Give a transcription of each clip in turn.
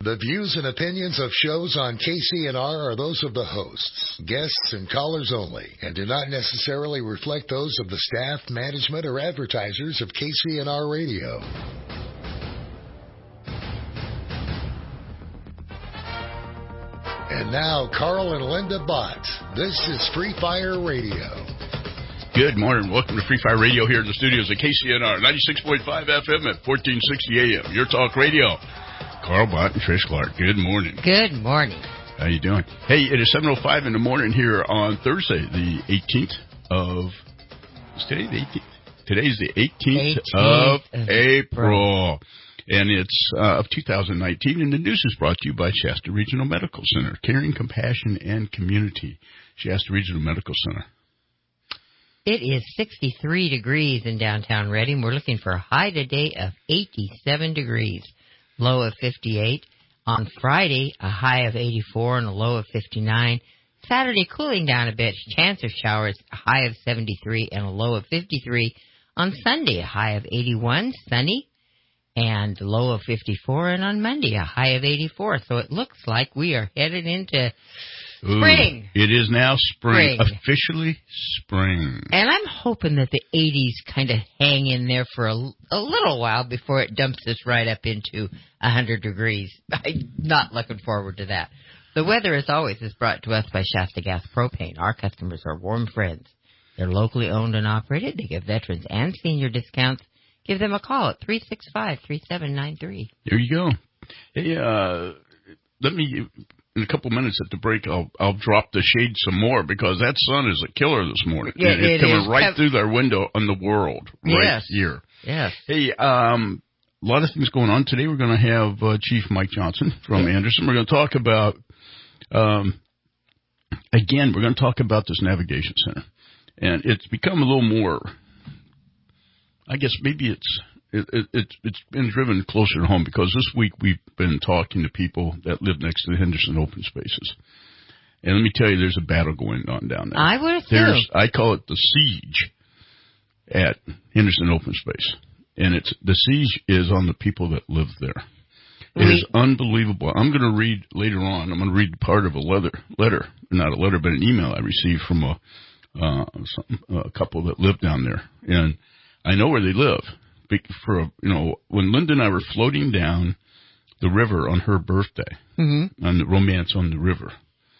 The views and opinions of shows on KCNR are those of the hosts, guests, and callers only, and do not necessarily reflect those of the staff, management, or advertisers of KCNR Radio. And now, Carl and Linda Bott. This is Free Fire Radio. Good morning. Welcome to Free Fire Radio here in the studios at KCNR, 96.5 FM at 1460 AM. Your talk radio. Carl Bott and Trish Clark. Good morning. Good morning. How you doing? Hey, it is 7:05 in the morning here on Thursday, the 18th of... Is today the 18th? Today's the 18th of April. And it's of 2019. And the news is brought to you by Shasta Regional Medical Center. Caring, compassion, and community. Shasta Regional Medical Center. It is 63 degrees in downtown Reading. We're looking for a high today of 87 degrees. Low of 58. On Friday, a high of 84 and a low of 59. Saturday, cooling down a bit. Chance of showers, a high of 73 and a low of 53. On Sunday, a high of 81, sunny, and a low of 54. And on Monday, a high of 84. So it looks like we are headed into spring. It is now spring. Officially spring. And I'm hoping that the 80s kind of hang in there for a little while before it dumps us right up into 100 degrees. I'm not looking forward to that. The weather, as always, is brought to us by Shasta Gas Propane. Our customers are warm friends. They're locally owned and operated. They give veterans and senior discounts. Give them a call at 365-3793. There you go. Hey, let me... In a couple minutes at the break, I'll drop the shade some more because that sun is a killer this morning. Yeah, it's coming right through their window on the world right here. Yes. Hey, a lot of things going on today. We're going to have Chief Mike Johnson from Anderson. We're going to talk about, again, we're going to talk about this navigation center. And it's become a little more, I guess maybe it's been driven closer to home because this week we've been talking to people that live next to the Henderson open spaces. And let me tell you, there's a battle going on down there. I would assume. I call it the siege at Henderson open space. And the siege is on the people that live there. It is unbelievable. I'm going to read later on, I'm going to read part of a letter, not a letter, but an email I received from a couple that live down there. And I know where they live. When Linda and I were floating down the river on her birthday, on the Romance on the River,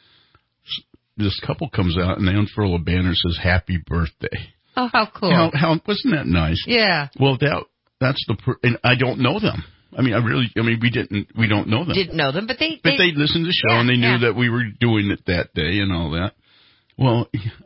this couple comes out and they unfurl a banner that says "Happy Birthday." Oh, how cool! Wasn't that nice? Yeah. Well, that's and I don't know them. We don't know them. Didn't know them, but they listened to the show and they knew that we were doing it that day and all that. Well,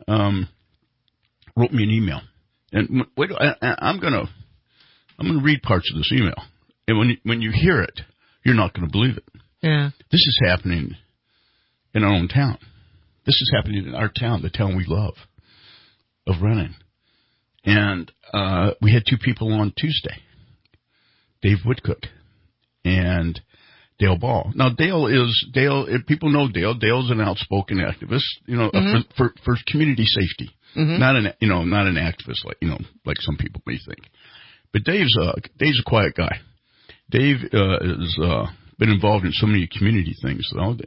wrote me an email, and wait, I'm gonna read parts of this email. And when you hear it, you're not going to believe it. Yeah. This is happening in our own town. This is happening in our town, the town we love, of Reading. And we had two people on Tuesday, Dave Woodcook and Dale Ball. Now, if people know Dale. Dale's an outspoken activist, for community safety. Not an activist like some people may think. But Dave's a quiet guy. Dave has been involved in so many community things, though.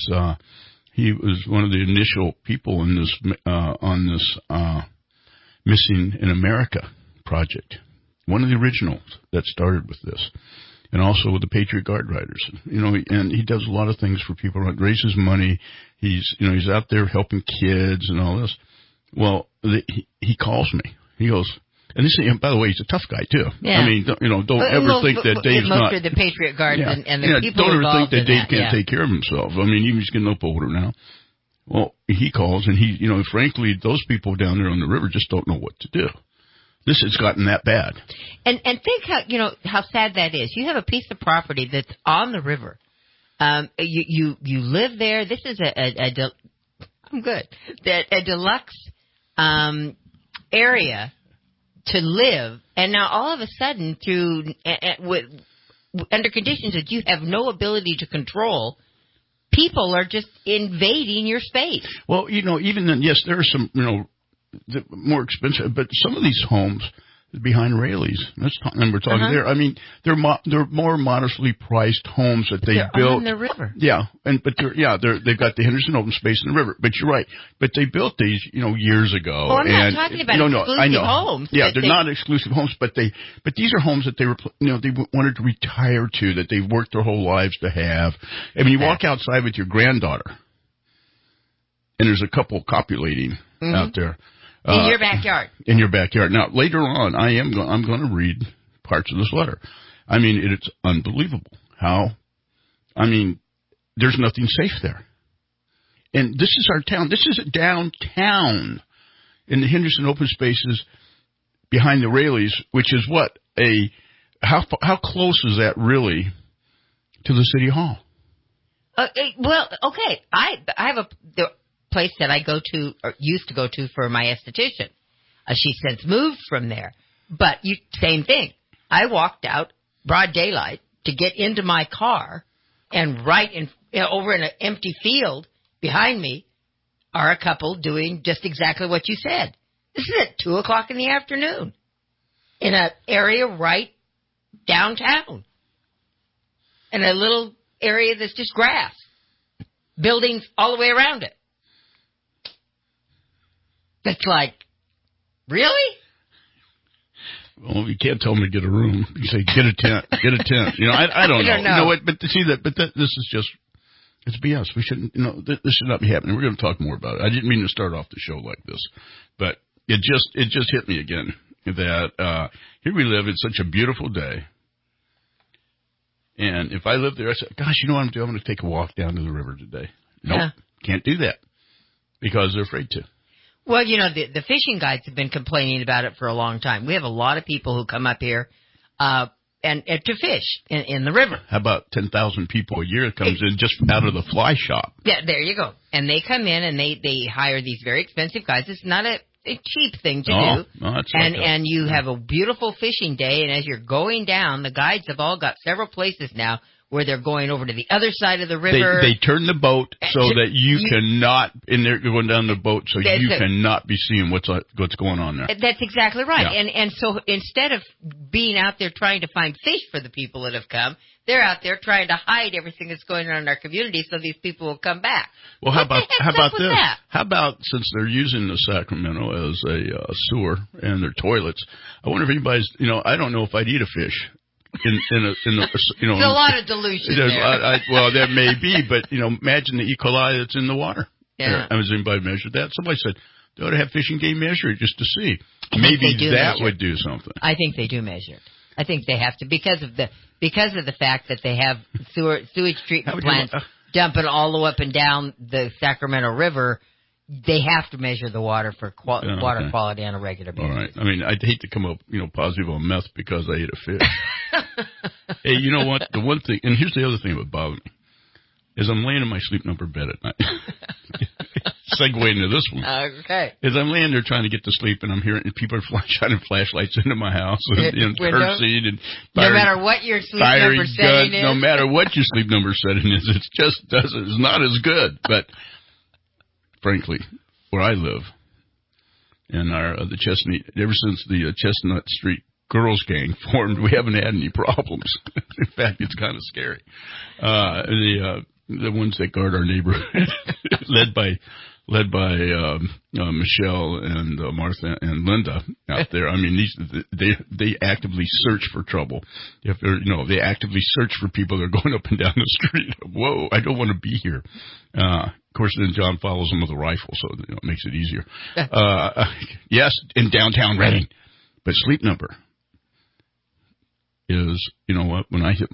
He was one of the initial people in this on this Missing in America project. One of the originals that started with this, and also with the Patriot Guard Riders. And he does a lot of things for people. Raises money. He's out there helping kids and all this. Well, he calls me. He goes. And this, by the way, he's a tough guy too. Yeah. Don't ever think that Dave's not. Most of the Patriot Guards and the people don't ever involved think that Dave in can't take care of himself. He's getting up older now. Well, he calls and frankly, those people down there on the river just don't know what to do. This has gotten that bad. And think how sad that is. You have a piece of property that's on the river. You live there. This is a deluxe area to live, and now all of a sudden, under conditions that you have no ability to control, people are just invading your space. Well, even then, yes, there are some, more expensive, but some of these homes, behind Raley's. And we're talking there. I mean, they're more modestly priced homes that they built on the river. Yeah, they've got the Henderson open space in the river. But you're right. But they built these, years ago. Oh, I'm not talking about exclusive homes. Yeah, they're not exclusive homes, but these are homes that they were, they wanted to retire to, that they've worked their whole lives to have. I mean, you walk outside with your granddaughter, and there's a couple copulating out there. In your backyard. In your backyard. Now, later on, I'm going to read parts of this letter. I mean, it's unbelievable there's nothing safe there. And this is our town. This is a downtown in the Henderson open spaces behind the Raley's, which is what? How close is that really to the city hall? Well, okay. I have the place that I go to or used to go to for my esthetician. She's since moved from there, but same thing. I walked out broad daylight to get into my car, and over in an empty field behind me are a couple doing just exactly what you said. This is at 2:00 in the afternoon in an area right downtown, in a little area that's just grass, buildings all the way around it. It's like, really? Well, you can't tell them to get a room. You say, get a tent, get a tent. I don't know. You know what? But see that, this is just, it's BS. We shouldn't, this should not be happening. We're going to talk more about it. I didn't mean to start off the show like this, but it just hit me again that, here we live. It's such a beautiful day. And if I lived there, I said, gosh, you know what I'm doing? I'm going to take a walk down to the river today. Nope. Can't do that because they're afraid to. Well, the fishing guides have been complaining about it for a long time. We have a lot of people who come up here and to fish in the river. How about 10,000 people a year comes in just out of the fly shop? Yeah, there you go. And they come in and they hire these very expensive guys. It's not a cheap thing to do. No, that's and you have a beautiful fishing day, and as you're going down, the guides have all got several places now where they're going over to the other side of the river. They turn the boat so that you cannot, and they're going down the boat so you cannot be seeing what's going on there. That's exactly right. Yeah. And so instead of being out there trying to find fish for the people that have come, they're out there trying to hide everything that's going on in our community so these people will come back. Well, how about this? That? How about, since they're using the Sacramento as a sewer and their toilets, I wonder if anybody's, I don't know if I'd eat a fish. There's a lot of dilution there. Well, there may be, but imagine the E. coli that's in the water. Yeah. Has anybody measured that? Somebody said they ought to have Fish and Game measure it just to see. Maybe that would do something. I think they do measure it. I think they have to because of the fact that they have sewage treatment plants dumping all the way up and down the Sacramento River. They have to measure the water for water quality on a regular basis. All right. I mean, I'd hate to come up, positive on meth because I ate a fish. Hey, you know what? The one thing, and here's the other thing that would bother me, is I'm laying in my sleep number bed at night. Segue into this one. Okay. As I'm laying there trying to get to sleep, and I'm hearing people are shining flashlights into my house and cursing and no matter what your sleep number setting is. No matter what your sleep number setting is, it's not as good. But frankly, where I live, and the Chestnut, ever since the Chestnut Street Girls Gang formed, we haven't had any problems. In fact, it's kind of scary. The ones that guard our neighborhood, led by Michelle and Martha and Linda out there. I mean, they actively search for trouble. If they're, they actively search for people that are going up and down the street. Whoa, I don't want to be here. Of course, then John follows them with a rifle, so it makes it easier. Yes, in downtown Redding, but Sleep Number is, what? When I hit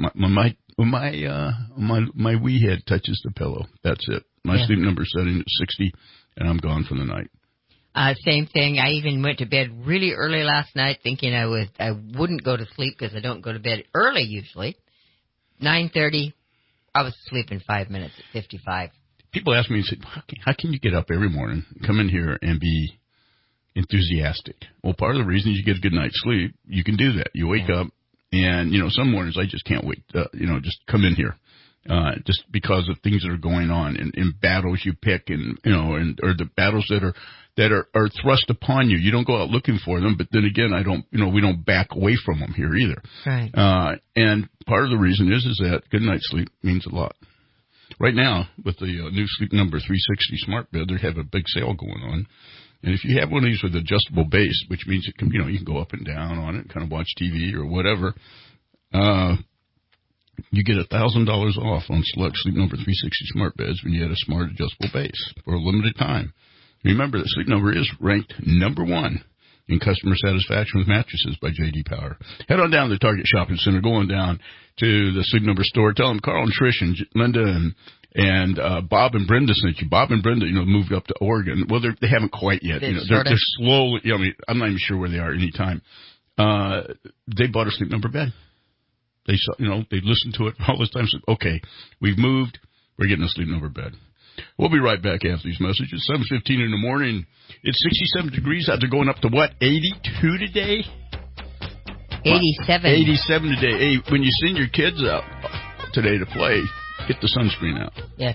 my wee head touches the pillow, that's it. My sleep number setting is 60, and I'm gone for the night. Same thing. I even went to bed really early last night, thinking I wouldn't go to sleep because I don't go to bed early usually. 9:30, I was asleep in 5 minutes at 55. People ask me, how can you get up every morning, come in here, and be enthusiastic? Well, part of the reason is you get a good night's sleep. You can do that. You wake up, and some mornings I just can't wait. Just come in here just because of things that are going on in battles you pick, and or the battles that are thrust upon you. You don't go out looking for them, but then again, we don't back away from them here either. Right. And part of the reason is that good night's sleep means a lot. Right now, with the new Sleep Number 360 smart bed, they have a big sale going on. And if you have one of these with adjustable base, which means it can, you can go up and down on it, kind of watch TV or whatever, you get $1,000 off on select Sleep Number 360 smart beds when you add a smart adjustable base for a limited time. Remember that Sleep Number is ranked number 1 in customer satisfaction with mattresses by J.D. Power. Head on down to the Target Shopping Center, go on down to the Sleep Number store. Tell them Carl and Trish and Linda and Bob and Brenda sent you. Bob and Brenda, moved up to Oregon. Well, they haven't quite yet. They're slowly. I'm not even sure where they are any time. They bought a Sleep Number bed. They saw, they listened to it all this time. Said, okay, we've moved. We're getting a Sleep Number bed. We'll be right back after these messages. 7:15 in the morning. It's 67 degrees out there, going up to what? 82 today. 87. 87 today. Hey, when you send your kids out today to play, get the sunscreen out. Yes.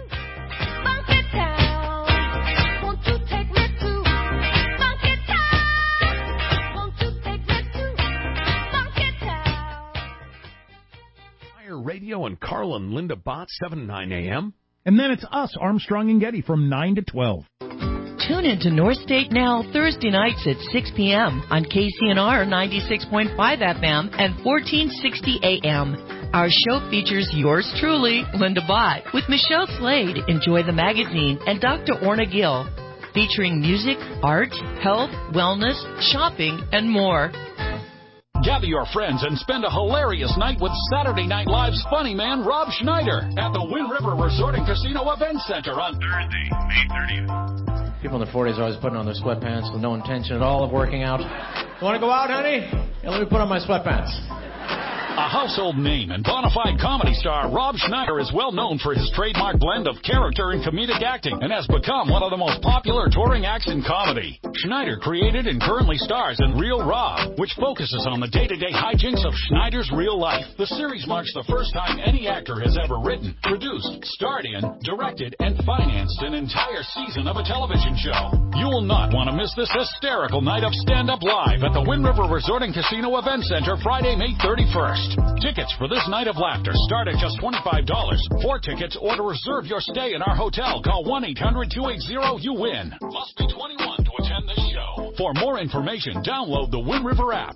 Radio and Carl and Linda Bott, 7 to 9 a.m. And then it's us, Armstrong and Getty, from 9 to 12. Tune into North State Now Thursday nights at 6 p.m. on KCNR 96.5 FM and 1460 AM. Our show features yours truly, Linda Bott, with Michelle Slade, Enjoy the Magazine, and Dr. Orna Gill, featuring music, art, health, wellness, shopping, and more. Gather your friends and spend a hilarious night with Saturday Night Live's funny man, Rob Schneider, at the Wind River Resort and Casino Event Center on Thursday, May 30th. People in their 40s are always putting on their sweatpants with no intention at all of working out. You want to go out, honey? Yeah, let me put on my sweatpants. A household name and bona fide comedy star, Rob Schneider is well known for his trademark blend of character and comedic acting and has become one of the most popular touring acts in comedy. Schneider created and currently stars in Real Rob, which focuses on the day-to-day hijinks of Schneider's real life. The series marks the first time any actor has ever written, produced, starred in, directed, and financed an entire season of a television show. You will not want to miss this hysterical night of stand-up live at the Wind River Resort and Casino Event Center Friday, May 31st. Tickets for this night of laughter start at just $25. For tickets or to reserve your stay in our hotel, call 1-800-280-YOU-WIN. Must be 21 to attend this show. For more information, download the Wind River app.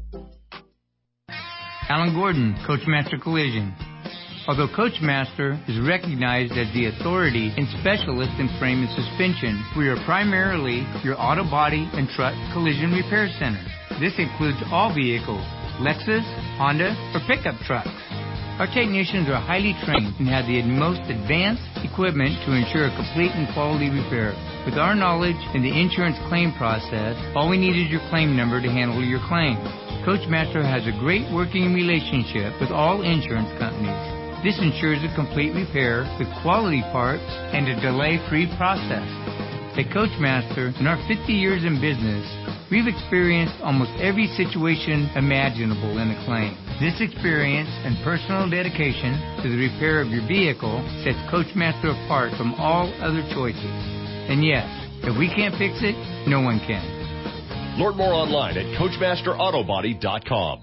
Alan Gordon, Coachmaster Collision. Although Coachmaster is recognized as the authority and specialist in frame and suspension, we are primarily your auto body and truck collision repair center. This includes all vehicles, Lexus, Honda, or pickup trucks. Our technicians are highly trained and have the most advanced equipment to ensure a complete and quality repair. With our knowledge in the insurance claim process, all we need is your claim number to handle your claim. Coachmaster has a great working relationship with all insurance companies. This ensures a complete repair with quality parts and a delay-free process. At Coachmaster, in our 50 years in business, we've experienced almost every situation imaginable in a claim. This experience and personal dedication to the repair of your vehicle sets Coachmaster apart from all other choices. And yes, if we can't fix it, no one can. Learn more online at CoachmasterAutobody.com.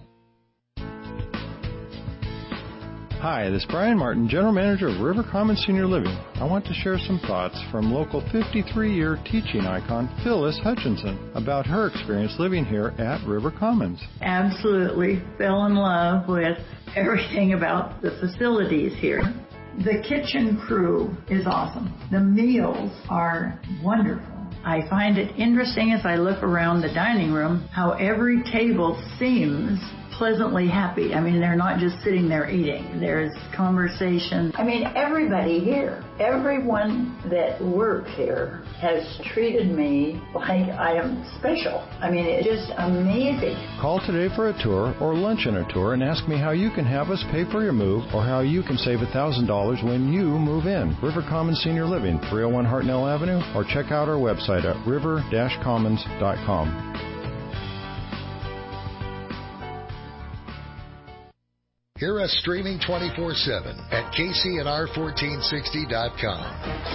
Hi, this is Brian Martin, General Manager of River Commons Senior Living. I want to share some thoughts from local 53-year teaching icon Phyllis Hutchinson about her experience living here at River Commons. Absolutely fell in love with everything about the facilities here. The kitchen crew is awesome. The meals are wonderful. I find it interesting as I look around the dining room how every table seems pleasantly happy. I mean, they're not just sitting there eating. There's conversation. I mean, everybody here, everyone that works here has treated me like I am special. I mean, it's just amazing. Call today for a tour or lunch and a tour and ask me how you can have us pay for your move or how you can save $1,000 when you move in. River Commons Senior Living, 301 Hartnell Avenue, or check out our website at river-commons.com. Hear us streaming 24/7 at KCNR1460.com.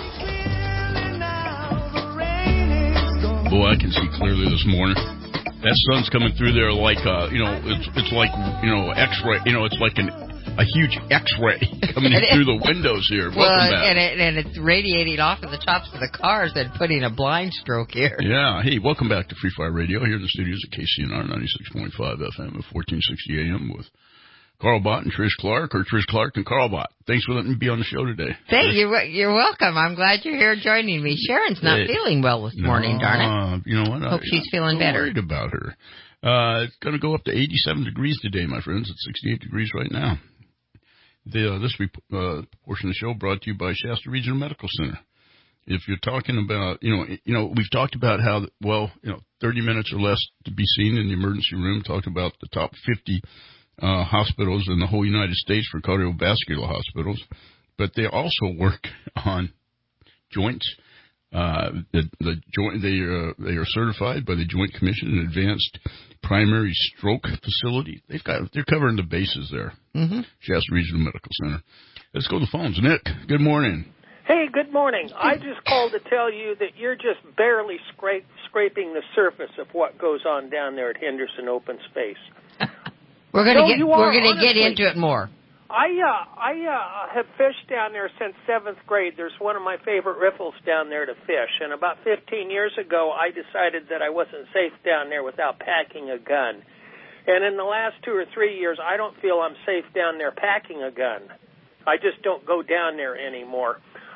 Boy, I can see clearly this morning. That sun's coming through there like, it's like, X-ray. It's like a huge X-ray coming in through the windows here. Welcome back. And it's radiating off of the tops of the cars and putting a blind stroke here. Yeah. Hey, welcome back to Free Fire Radio here in the studios at KCNR 96.5 FM at 1460 AM with Carl Bott and Trish Clark, or Trish Clark and Carl Bott. Thanks for letting me be on the show today. Hey, you're welcome. I'm glad you're here joining me. Sharon's not feeling well this morning, darn it. You know what? Hope she's feeling better. I'm worried about her. It's going to go up to 87 degrees today, my friends. It's 68 degrees right now. This portion of the show brought to you by Shasta Regional Medical Center. If you're talking about, we've talked about how, 30 minutes or less to be seen in the emergency room, talked about the top 50 hospitals in the whole United States for cardiovascular hospitals, but they also work on joints. The joint they are certified by the Joint Commission and Advanced Primary Stroke Facility. They're covering the bases there. Mm-hmm. Shasta Regional Medical Center. Let's go to the phones. Nick, good morning. Hey, good morning. I just called to tell you that you're just barely scraping the surface of what goes on down there at Henderson Open Space. We're going to get into it more. I have fished down there since 7th grade. There's one of my favorite riffles down there to fish. And about 15 years ago, I decided that I wasn't safe down there without packing a gun. And in the last 2 or 3 years, I don't feel I'm safe down there packing a gun. I just don't go down there anymore.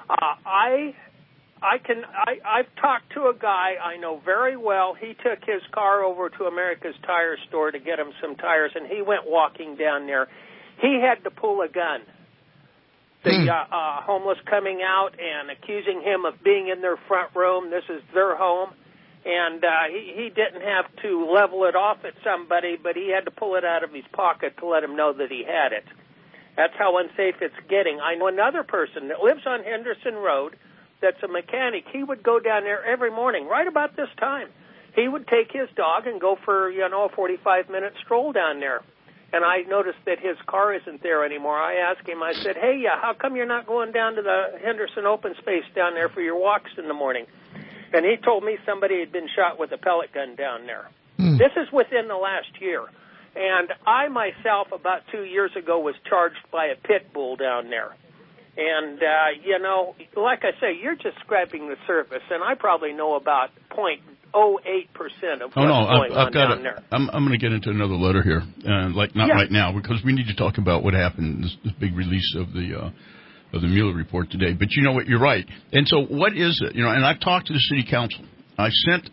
I've talked to a guy I know very well. He took his car over to America's Tire store to get him some tires, and he went walking down there. He had to pull a gun. The homeless coming out and accusing him of being in their front room. This is their home. And he didn't have to level it off at somebody, but he had to pull it out of his pocket to let him know that he had it. That's how unsafe it's getting. I know another person that lives on Henderson Road that's a mechanic. He would go down there every morning right about this time. He would take his dog and go for, a 45-minute stroll down there. And I noticed that his car isn't there anymore. I asked him, I said, hey, how come you're not going down to the Henderson Open Space down there for your walks in the morning? And he told me somebody had been shot with a pellet gun down there. This is within the last year. And I myself, about 2 years ago, was charged by a pit bull down there. And, like I say, you're just scraping the surface, and I probably know about 0.08% of what's going on down there. I'm going to get into another letter here, right now, because we need to talk about what happened, this big release of the Mueller report today. But you know what? You're right. And so what is it? And I've talked to the city council. I sent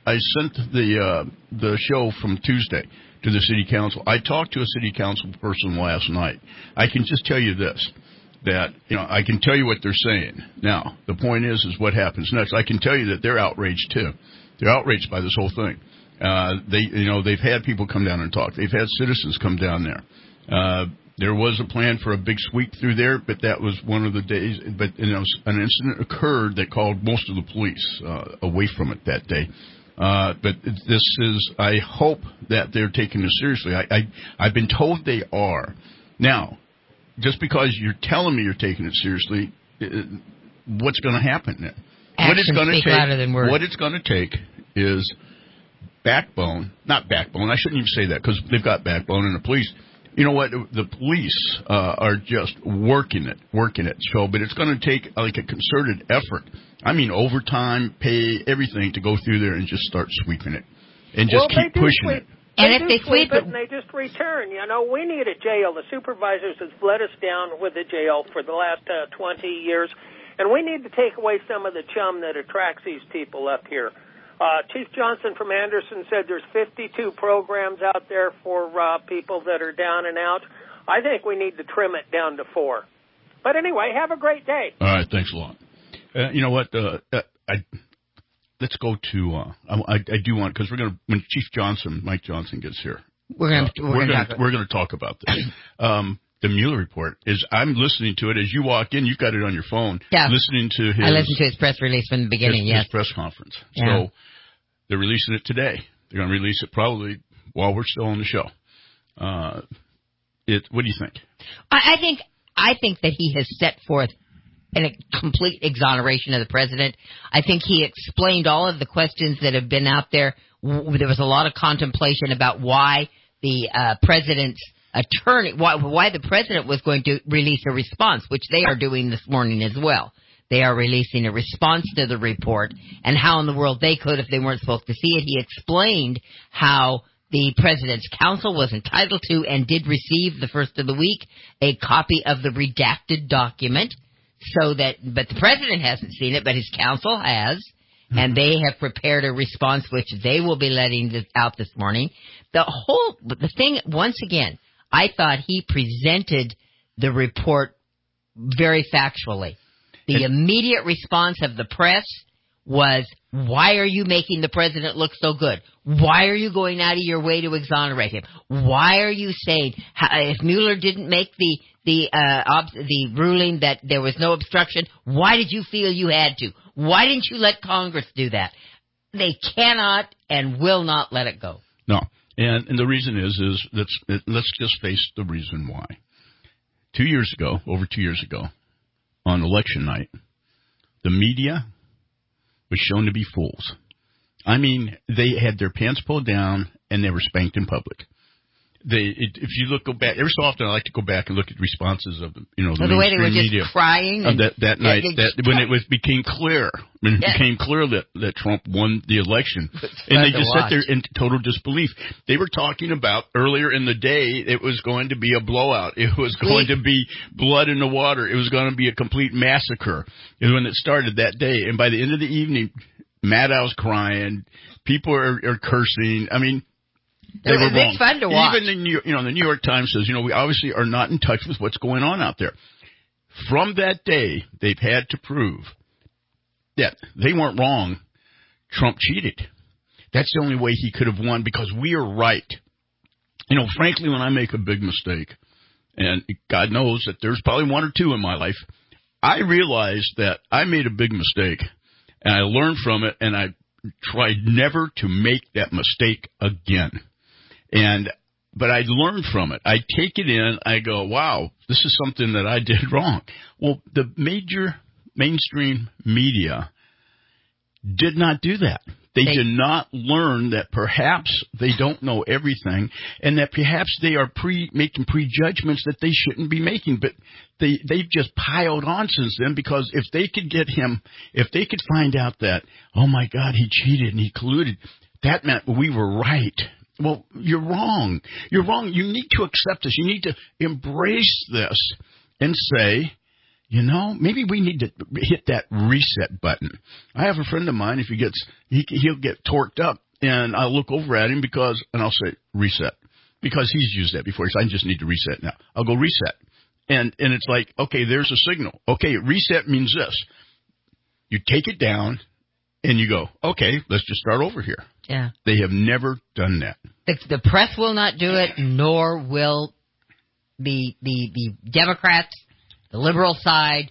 the show from Tuesday to the city council. I talked to a city council person last night. I can just tell you this, that, I can tell you what they're saying. Now, the point is what happens next. I can tell you that they're outraged too. They're outraged by this whole thing. They've had people come down and talk. They've had citizens come down there. There was a plan for a big sweep through there, but that was one of the days. But an incident occurred that called most of the police away from it that day. But this is. I hope that they're taking this seriously. I've been told they are. Now, just because you're telling me you're taking it seriously, what's going to happen then? Actions speak louder than words. What it's going to take is backbone. Not backbone. I shouldn't even say that because they've got backbone, and the police. You know what? The police are just working it. So, but it's going to take like a concerted effort. I mean, overtime, pay, everything to go through there and just start sweeping it, and just keep pushing it. And if they sweep it, and they just return. We need a jail. The supervisors have let us down with the jail for the last 20 years, and we need to take away some of the chum that attracts these people up here. Chief Johnson from Anderson said there's 52 programs out there for people that are down and out. I think we need to trim it down to 4. But anyway, have a great day. All right, thanks a lot. You know what? Let's go to. I do want, because we're going to, when Mike Johnson gets here, we're going to talk about this. The Mueller report is. I'm listening to it as you walk in. You've got it on your phone. Yeah. Listening to his. I listened to his press release from the beginning. His press conference. Yeah. So they're releasing it today. They're going to release it probably while we're still on the show. What do you think? I think that he has set forth a complete exoneration of the president. I think he explained all of the questions that have been out there. There was a lot of contemplation about why the president's attorney, why the president was going to release a response, which they are doing this morning as well. They are releasing a response to the report, and how in the world they could if they weren't supposed to see it. He explained how the president's counsel was entitled to and did receive the first of the week a copy of the redacted document. But the president hasn't seen it, but his counsel has, and they have prepared a response which they will be letting out this morning. The thing, once again, I thought he presented the report very factually. The immediate response of the press was, why are you making the president look so good? Why are you going out of your way to exonerate him? Why are you saying, if Mueller didn't make the ruling that there was no obstruction, why did you feel you had to? Why didn't you let Congress do that? They cannot and will not let it go. No. And the reason is let's just face the reason why. 2 years ago, over 2 years ago, on election night, the media was shown to be fools. I mean, they had their pants pulled down and they were spanked in public. If you go back, every so often I like to go back and look at responses of the way they were just media crying that night when it became clear that Trump won the election, and they just sat there in total disbelief. They were talking about earlier in the day it was going to be a blowout, it was going to be blood in the water, it was going to be a complete massacre. And when it started that day, and by the end of the evening, Maddow's crying, people are cursing. I mean. They were wrong. It's fun to watch. Even the New York Times says, we obviously are not in touch with what's going on out there. From that day, they've had to prove that they weren't wrong. Trump cheated. That's the only way he could have won, because we are right. Frankly, when I make a big mistake, and God knows that there's probably one or two in my life, I realize that I made a big mistake, and I learned from it, and I tried never to make that mistake again. But I learned from it. I take it in. I go, wow, this is something that I did wrong. Well, the major mainstream media did not do that. They did not learn that perhaps they don't know everything, and that perhaps they are making prejudgments that they shouldn't be making. But they've just piled on since then, because if they could find out that, oh my God, he cheated and he colluded, that meant we were right. Well, you're wrong. You're wrong. You need to accept this. You need to embrace this and say, maybe we need to hit that reset button. I have a friend of mine, if he'll get torqued up, and I'll look over at him and I'll say, reset. Because he's used that before. He says, I just need to reset now. I'll go reset. And it's like, okay, there's a signal. Okay, reset means this. You take it down and you go, okay, let's just start over here. Yeah. They have never done that. The press will not do it, nor will the Democrats, the liberal side,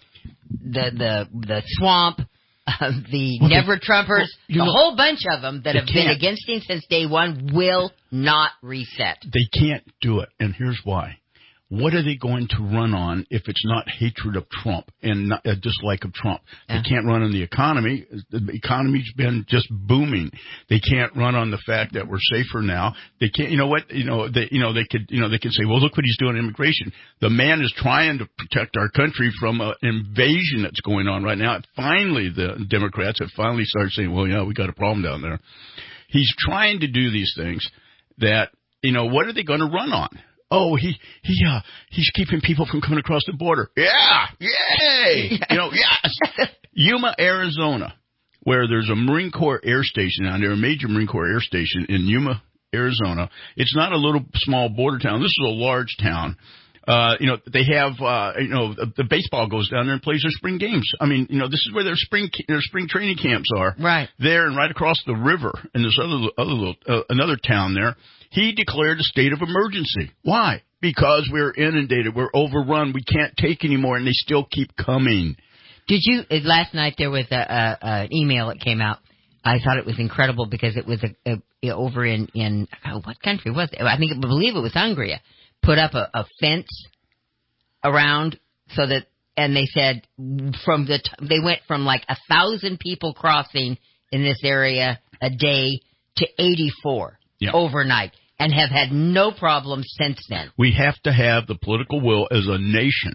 the swamp, the never-Trumpers, a whole bunch of them that have been against him since day one will not reset. They can't do it, and here's why. What are they going to run on if it's not hatred of Trump and not a dislike of Trump? They can't run on the economy. The economy's been just booming. They can't run on the fact that we're safer now. They can't. You know what? They could say, well, look what he's doing in immigration. The man is trying to protect our country from an invasion that's going on right now. Finally, the Democrats have finally started saying, well, yeah, we got a problem down there. He's trying to do these things that, what are they going to run on? Oh, he's keeping people from coming across the border. Yeah, yay! Yes. Yuma, Arizona, where there's a Marine Corps air station down there, a major Marine Corps air station in Yuma, Arizona. It's not a little small border town. This is a large town. They have, the baseball goes down there and plays their spring games. I mean, this is where their spring training camps are. Right. There and right across the river in this another town there. He declared a state of emergency. Why? Because we're inundated. We're overrun. We can't take anymore, and they still keep coming. Last night there was an email that came out. I thought it was incredible because it was over in what country was it? I believe it was Hungary. put up a fence around so that, and they said they went from like 1,000 people crossing in this area a day to 84 overnight, and have had no problems since then. We have to have the political will as a nation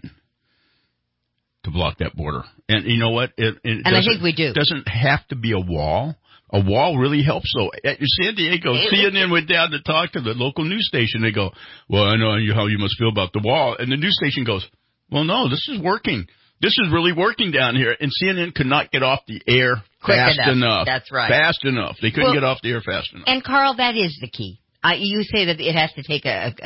to block that border. And you know what? And I think we do. It doesn't have to be a wall. A wall really helps, though. At San Diego, CNN went down to talk to the local news station. They go, well, I know how you must feel about the wall. And the news station goes, well, no, this is working. This is really working down here. And CNN could not get off the air fast enough. That's right. Fast enough. They couldn't get off the air fast enough. And, Carl, that is the key. You say that it has to take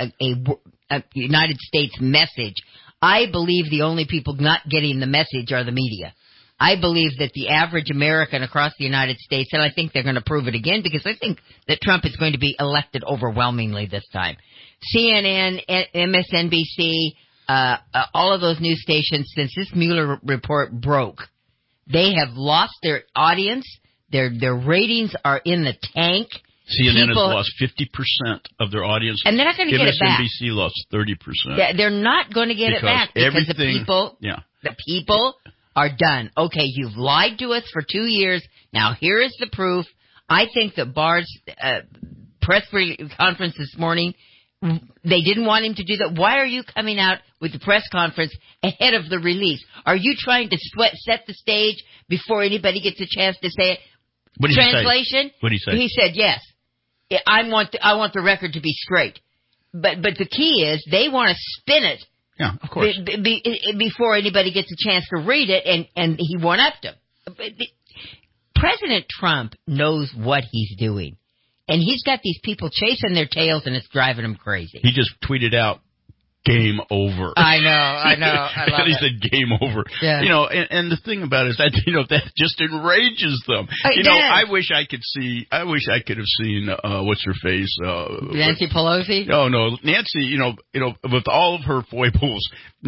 a United States message. I believe the only people not getting the message are the media. I believe that the average American across the United States, and I think they're going to prove it again, because I think that Trump is going to be elected overwhelmingly this time. CNN, MSNBC, all of those news stations, since this Mueller report broke, they have lost their audience. Their ratings are in the tank. CNN has lost 50% of their audience. And they're not going to get it back. MSNBC lost 30%. They're not going to get it back because the people are done. Okay, you've lied to us for 2 years. Now here is the proof. I think that Barr's press conference this morning, they didn't want him to do that. Why are you coming out with the press conference ahead of the release? Are you trying to set the stage before anybody gets a chance to say it? What did Translation? He say? What did he say? He said, yes. I want the record to be straight. But the key is they want to spin it. Yeah, of course. Before anybody gets a chance to read it, and he one-upped him. President Trump knows what he's doing. And he's got these people chasing their tails, and it's driving him crazy. He just tweeted out, game over. I know. I love he said game over. Yeah. You know, and the thing about it is that, you know, that just enrages them. I wish I could have seen, what's her face? Nancy Pelosi? No, Nancy, you know, with all of her foibles,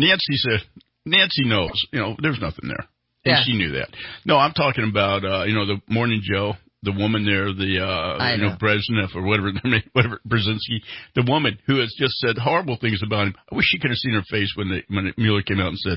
Nancy knows, you know, there's nothing there. And she knew that. No, I'm talking about, the Morning Joe. The woman there, Brezhnev or whatever, Brzezinski, the woman who has just said horrible things about him. I wish she could have seen her face when Mueller came out and said,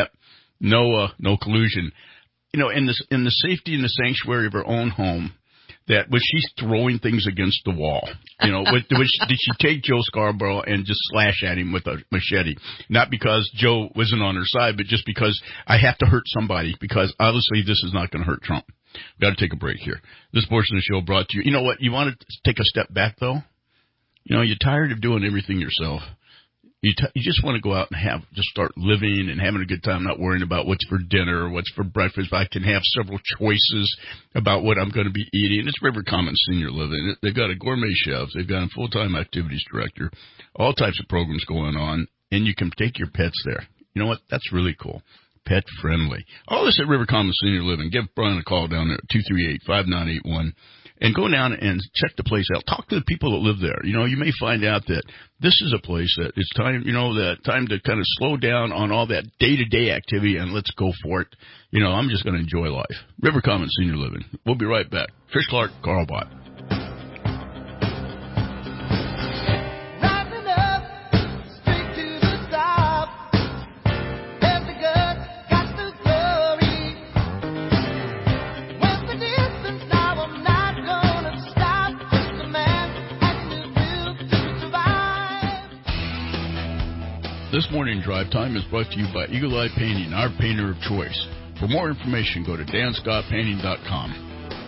no collusion. You know, in the safety and the sanctuary of her own home, that was she's throwing things against the wall. You know, did she take Joe Scarborough and just slash at him with a machete? Not because Joe wasn't on her side, but just because I have to hurt somebody, because obviously this is not going to hurt Trump. We've got to take a break here. This portion of the show brought to you. You know what? You want to take a step back, though? You know, you're tired of doing everything yourself. You just want to go out and just start living and having a good time, not worrying about what's for dinner or what's for breakfast. I can have several choices about what I'm going to be eating. It's River Commons Senior Living. They've got a gourmet chef. They've got a full-time activities director, all types of programs going on, and you can take your pets there. You know what? That's really cool. Pet friendly. All this at River Commons Senior Living. Give Brian a call down there at 238-5981 and go down and check the place out. Talk to the people that live there. You know, you may find out that this is a place that it's time, time to kind of slow down on all that day-to-day activity and let's go for it. You know, I'm just going to enjoy life. River Commons Senior Living. We'll be right back. Trish Clark, Carl Bott. This morning drive time is brought to you by Eagle Eye Painting, our painter of choice. For more information, go to danscottpainting.com.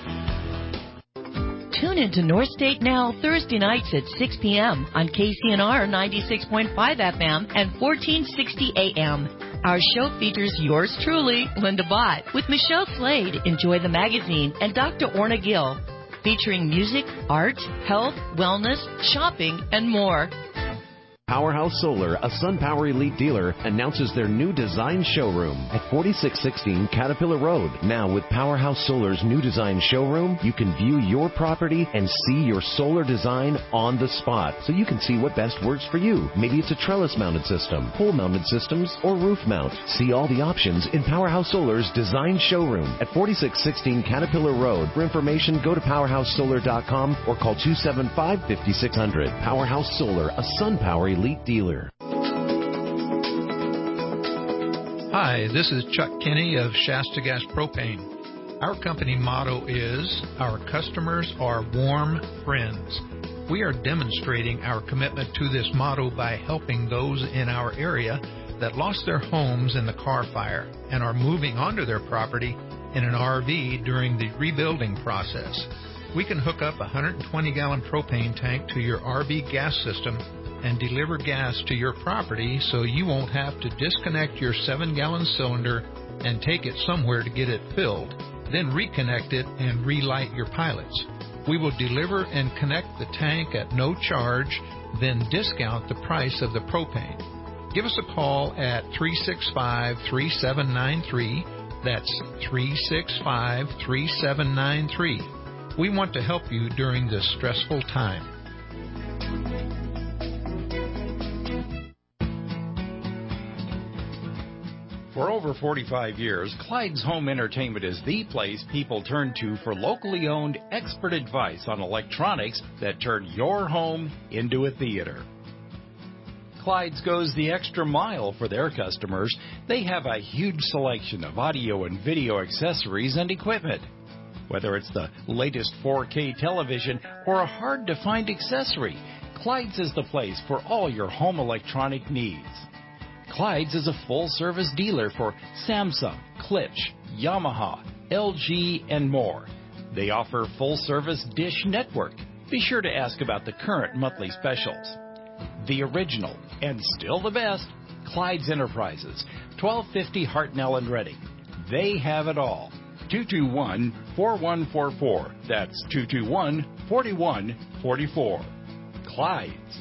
Tune into North State Now Thursday nights at 6 p.m. on KCNR 96.5 FM and 1460 AM. Our show features yours truly, Linda Bott, with Michelle Slade, Enjoy the Magazine, and Dr. Orna Gill, featuring music, art, health, wellness, shopping, and more. Powerhouse Solar, a SunPower Elite dealer, announces their new design showroom at 4616 Caterpillar Road. Now, with Powerhouse Solar's new design showroom, you can view your property and see your solar design on the spot, so you can see what best works for you. Maybe it's a trellis-mounted system, pole-mounted systems, or roof mount. See all the options in Powerhouse Solar's design showroom at 4616 Caterpillar Road. For information, go to powerhousesolar.com or call 275-5600. Powerhouse Solar, a SunPower Elite Dealer. Hi, this is Chuck Kinney of Shasta Gas Propane. Our company motto is, our customers are warm friends. We are demonstrating our commitment to this motto by helping those in our area that lost their homes in the Carr Fire and are moving onto their property in an RV during the rebuilding process. We can hook up a 120-gallon propane tank to your RV gas system and deliver gas to your property so you won't have to disconnect your 7-gallon cylinder and take it somewhere to get it filled, then reconnect it and relight your pilots. We will deliver and connect the tank at no charge, then discount the price of the propane. Give us a call at 365-3793. That's 365-3793. We want to help you during this stressful time. For over 45 years, Clyde's Home Entertainment is the place people turn to for locally owned expert advice on electronics that turn your home into a theater. Clyde's goes the extra mile for their customers. They have a huge selection of audio and video accessories and equipment. Whether it's the latest 4K television or a hard-to-find accessory, Clyde's is the place for all your home electronic needs. Clyde's is a full-service dealer for Samsung, Klipsch, Yamaha, LG, and more. They offer full-service Dish Network. Be sure to ask about the current monthly specials. The original, and still the best, Clyde's Enterprises, 1250 Hartnell and Reading. They have it all. 221-4144. That's 221-4144. Clyde's.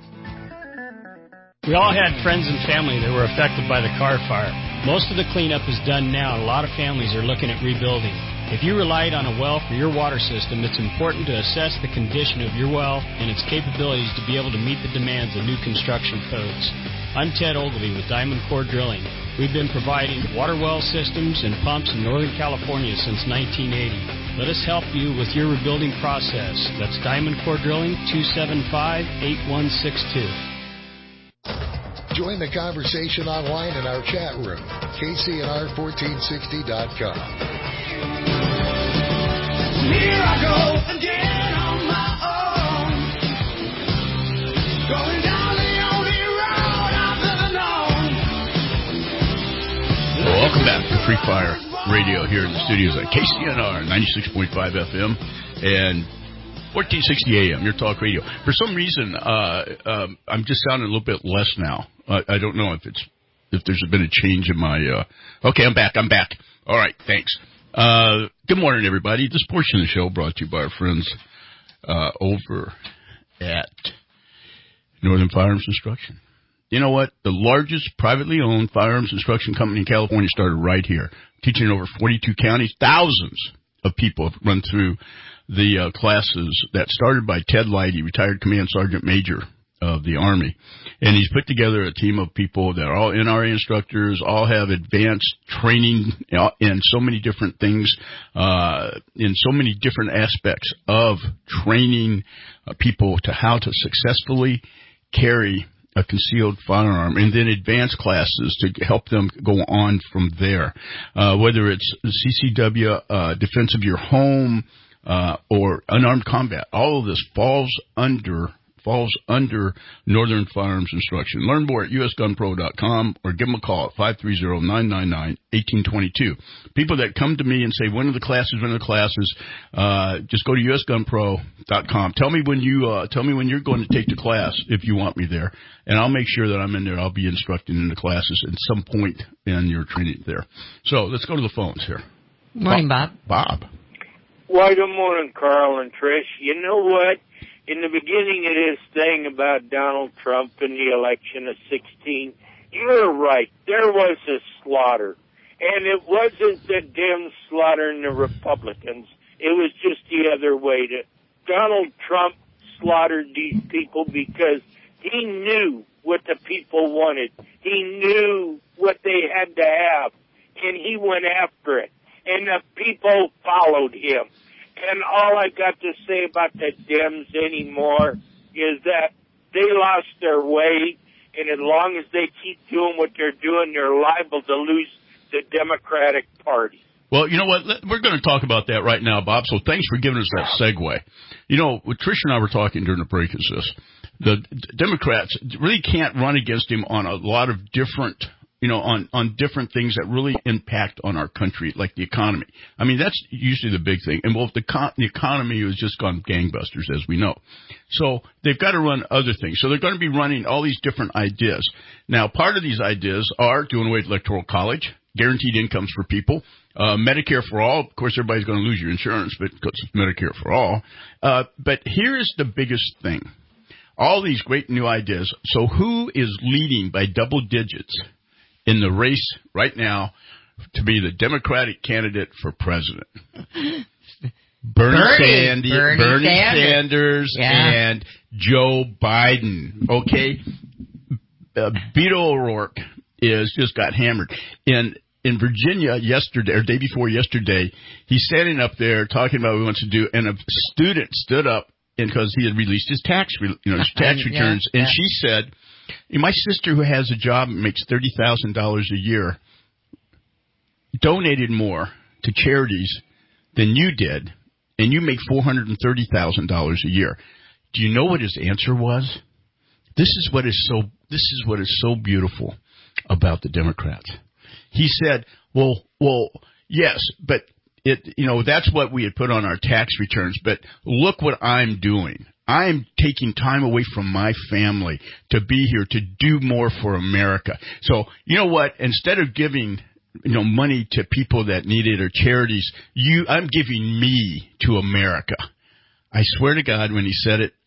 We all had friends and family that were affected by the Carr Fire. Most of the cleanup is done now, and a lot of families are looking at rebuilding. If you relied on a well for your water system, it's important to assess the condition of your well and its capabilities to be able to meet the demands of new construction codes. I'm Ted Ogilvie with Diamond Core Drilling. We've been providing water well systems and pumps in Northern California since 1980. Let us help you with your rebuilding process. That's Diamond Core Drilling, 275-8162. Join the conversation online in our chat room, KCNR1460.com. Here I go again on my own, going down the only road I've ever known. Well, welcome back to Free Fire Radio here in the studios at KCNR 96.5 FM and 1460 AM, your talk radio. For some reason, I'm just sounding a little bit less now. I don't know if there's been a change in my. Okay, I'm back. All right, thanks. Good morning, everybody. This portion of the show brought to you by our friends over at Northern Firearms Instruction. You know what? The largest privately owned firearms instruction company in California started right here, teaching in over 42 counties. Thousands of people have run through the classes that started by Ted Leidy, retired Command Sergeant Major of the Army. And he's put together a team of people that are all NRA instructors, all have advanced training in so many different things, in so many different aspects of training people to how to successfully carry a concealed firearm, and then advanced classes to help them go on from there. Whether it's CCW, defense of your home, or unarmed combat, all of this falls under Northern Firearms Instruction. Learn more at usgunpro.com or give them a call at 530-999-1822. People that come to me and say, when are the classes, just go to usgunpro.com. Tell me when you're going to take the class if you want me there, and I'll make sure that I'm in there. I'll be instructing in the classes at some point in your training there. So let's go to the phones here. Morning, Bob. Bob. Why, good morning, Carl and Trish. You know what? In the beginning of this thing about Donald Trump and the election of 16, you're right. There was a slaughter. And it wasn't the Dems slaughtering the Republicans. It was just the other way. Donald Trump slaughtered these people because he knew what the people wanted. He knew what they had to have. And he went after it. And the people followed him. And all I got to say about the Dems anymore is that They lost their way, and as long as they keep doing what they're doing, they're liable to lose the Democratic Party. Well, you know what? We're going to talk about that right now, Bob, so thanks for giving us that segue. You know, what Trish and I were talking during the break is this. The Democrats really can't run against him on a lot of different, you know, on different things that really impact on our country, like the economy. I mean, that's usually the big thing. And well, the economy has just gone gangbusters, as we know. So they've got to run other things. So they're going to be running all these different ideas. Now, part of these ideas are doing away with Electoral College, guaranteed incomes for people, Medicare for all. Of course, everybody's going to lose your insurance, but because it's Medicare for all. But here's the biggest thing. All these great new ideas. So who is leading by double digits in the race right now to be the Democratic candidate for president? Bernie Sanders and Joe Biden. Okay? Beto O'Rourke just got hammered. In Virginia yesterday, or day before yesterday, he's standing up there talking about what he wants to do, and a student stood up because he had released his tax returns, and she said, my sister who has a job and makes $30,000 a year donated more to charities than you did, and you make $430,000 a year. Do you know what his answer was? This is what is so beautiful about the Democrats. He said, well, yes, but that's what we had put on our tax returns, but look what I'm doing. I'm taking time away from my family to be here to do more for America. So, you know what? Instead of giving, money to people that need it or charities, I'm giving me to America. I swear to God, when he said it,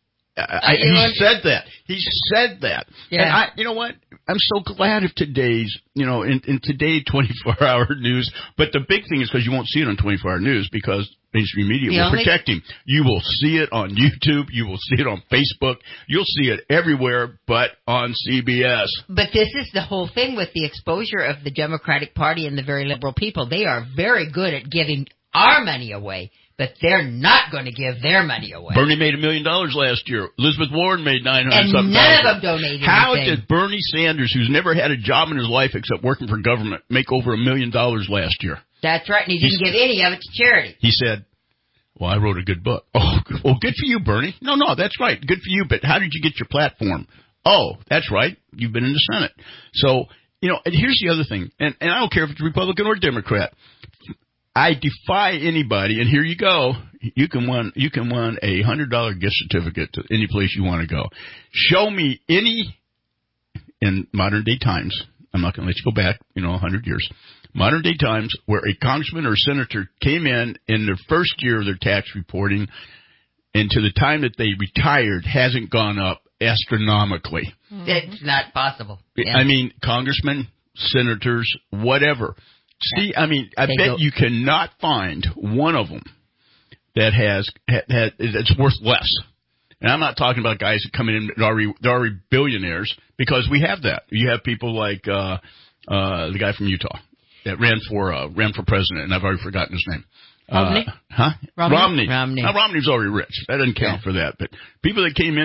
he said that. He said that. Yeah. And you know what? I'm so glad of today's, in today 24-hour news. But the big thing is because you won't see it on 24-hour news because mainstream media will protect him. You will see it on YouTube. You will see it on Facebook. You'll see it everywhere but on CBS. But this is the whole thing with the exposure of the Democratic Party and the very liberal people. They are very good at giving our money away. But they're not going to give their money away. Bernie made $1 million last year. Elizabeth Warren made $900,000. And none of them donated How anything. did Bernie Sanders, who's never had a job in his life except working for government, make over $1 million last year? That's right, and he didn't give any of it to charity. He said, well, I wrote a good book. Oh, well, good for you, Bernie. No, that's right. Good for you, but how did you get your platform? Oh, that's right. You've been in the Senate. So, and here's the other thing, and I don't care if it's Republican or Democrat. I defy anybody, and here you go. You can win a $100 gift certificate to any place you want to go. Show me any in modern day times. I'm not going to let you go back, 100 years. Modern day times where a congressman or senator came in their first year of their tax reporting, and to the time that they retired hasn't gone up astronomically. It's not possible. Yeah. I mean, congressmen, senators, whatever. See, I bet you cannot find one of them that that's worth less. And I'm not talking about guys that come in and they're already billionaires, because we have that. You have people like the guy from Utah that ran for president, and I've already forgotten his name. Romney? Romney. Romney. Now, Romney's already rich. That doesn't count for that. But people that came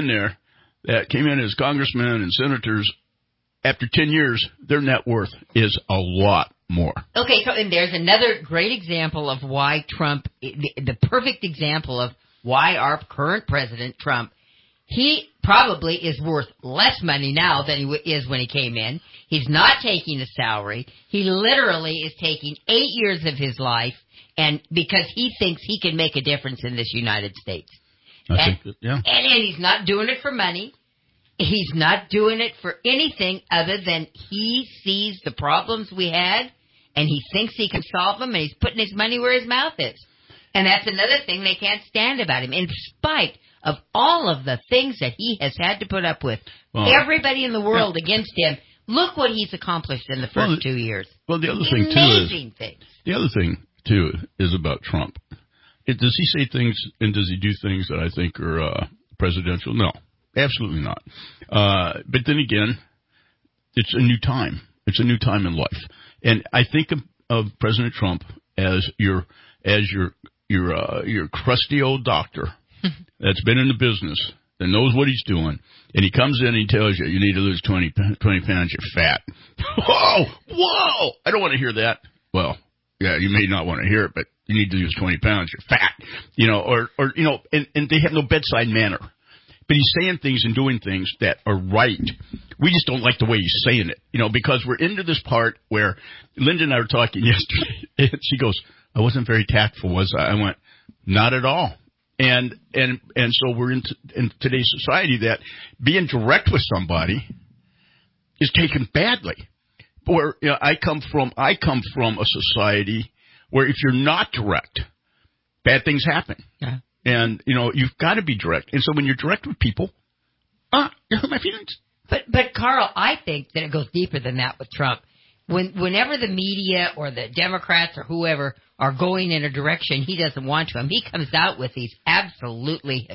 in as congressmen and senators, after 10 years, their net worth is a lot more. Okay, so and there's another great example of why Trump, the perfect example of why our current president, Trump, he probably is worth less money now than he is when he came in. He's not taking a salary. He literally is taking 8 years of his life, and because he thinks he can make a difference in this United States. And he's not doing it for money. He's not doing it for anything other than he sees the problems we had, and he thinks he can solve them, and he's putting his money where his mouth is. And that's another thing they can't stand about him. In spite of all of the things that he has had to put up with, everybody in the world against him, look what he's accomplished in the first 2 years. Well, the other thing, too, is about Trump. Does he say things and does he do things that I think are presidential? No. Absolutely not. But then again, it's a new time. It's a new time in life. And I think of President Trump as your crusty old doctor that's been in the business that knows what he's doing, and he comes in and he tells you need to lose 20 pounds, you're fat. Whoa! I don't want to hear that. Well, yeah, you may not want to hear it, but you need to lose 20 pounds, you're fat. And they have no bedside manner. But he's saying things and doing things that are right. We just don't like the way he's saying it, because we're into this part where Linda and I were talking yesterday, and she goes, I wasn't very tactful, was I? I went, not at all. And so we're in today's society that being direct with somebody is taken badly. Or I come from a society where if you're not direct, bad things happen. Yeah. And you've got to be direct. And so when you're direct with people, you hurt my feelings. But Carl, I think that it goes deeper than that with Trump. Whenever the media or the Democrats or whoever are going in a direction he doesn't want to, he comes out with these absolutely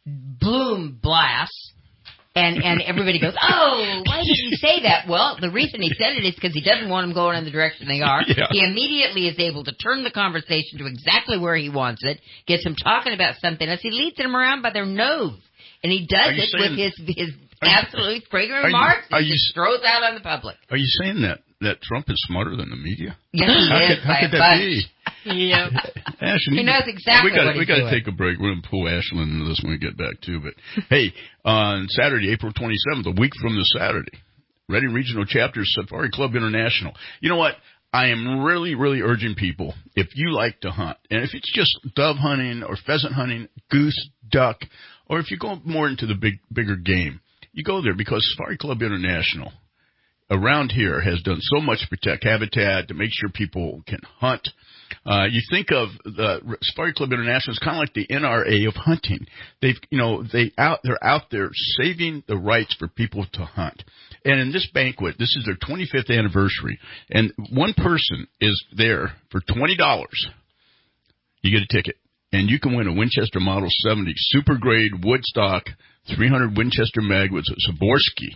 bloom blasts, and everybody goes, oh, why did he say that? Well, the reason he said it is because he doesn't want them going in the direction they are. Yeah. He immediately is able to turn the conversation to exactly where he wants it, gets them talking about something else. He leads them around by their nose, and he does it with his absolutely fragrant remarks. He just throws out on the public. Are you saying that Trump is smarter than the media? Yes, he is. How could that be? Yeah. Ashland, he knows exactly what he's doing. We got to take a break. We're going to pull Ashland into this when we get back, too. But, hey, on Saturday, April 27th, a week from this Saturday, Reading Regional Chapter Safari Club International. You know what? I am really, really urging people, if you like to hunt, and if it's just dove hunting or pheasant hunting, goose, duck, or if you go more into the bigger game, you go there because Safari Club International around here has done so much to protect habitat, to make sure people can hunt. You think of the Safari Club International as kind of like the NRA of hunting. They're out there saving the rights for people to hunt. And in this banquet, this is their 25th anniversary, and one person is there for $20. You get a ticket, and you can win a Winchester Model 70 Super Grade Woodstock 300 Winchester mag with a Sikorsky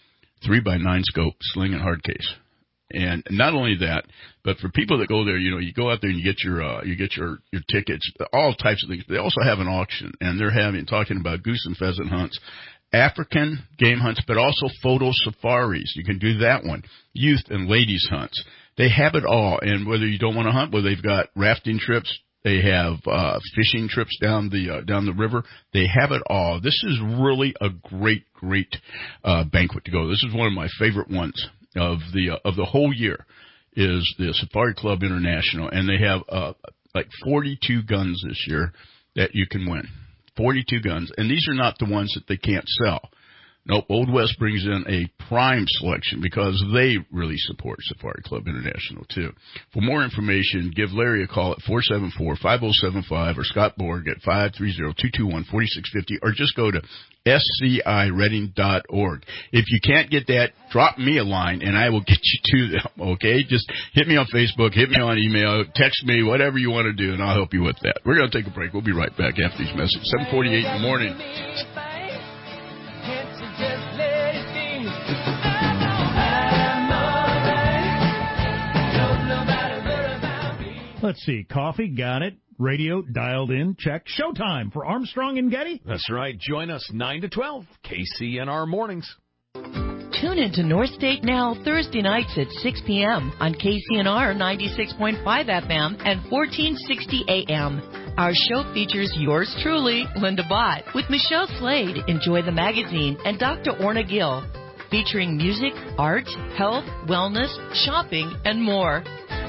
3x9 scope sling and hard case. And not only that, but for people that go there, you go out there and you get your tickets, all types of things. They also have an auction, and they're talking about goose and pheasant hunts, African game hunts, but also photo safaris. You can do that one. Youth and ladies hunts. They have it all. And whether you don't want to hunt, well, they've got rafting trips. They have fishing trips down the river. They have it all. This is really a great banquet to go. This is one of my favorite ones of the whole year. Is the Safari Club International, and they have like 42 guns this year that you can win. 42 guns, and these are not the ones that they can't sell. Nope, Old West brings in a prime selection because they really support Safari Club International, too. For more information, give Larry a call at 474-5075 or Scott Borg at 530-221-4650, or just go to scireading.org. If you can't get that, drop me a line, and I will get you to them, okay? Just hit me on Facebook, hit me on email, text me, whatever you want to do, and I'll help you with that. We're going to take a break. We'll be right back after these messages. 7:48 in the morning. Let's see. Coffee, got it. Radio, dialed in, check. Showtime for Armstrong and Getty. That's right. Join us 9 to 12, KCNR Mornings. Tune into North State Now Thursday nights at 6 p.m. on KCNR 96.5 FM and 1460 AM. Our show features yours truly, Linda Bott, with Michelle Slade, Enjoy the Magazine, and Dr. Orna Gill, featuring music, art, health, wellness, shopping, and more.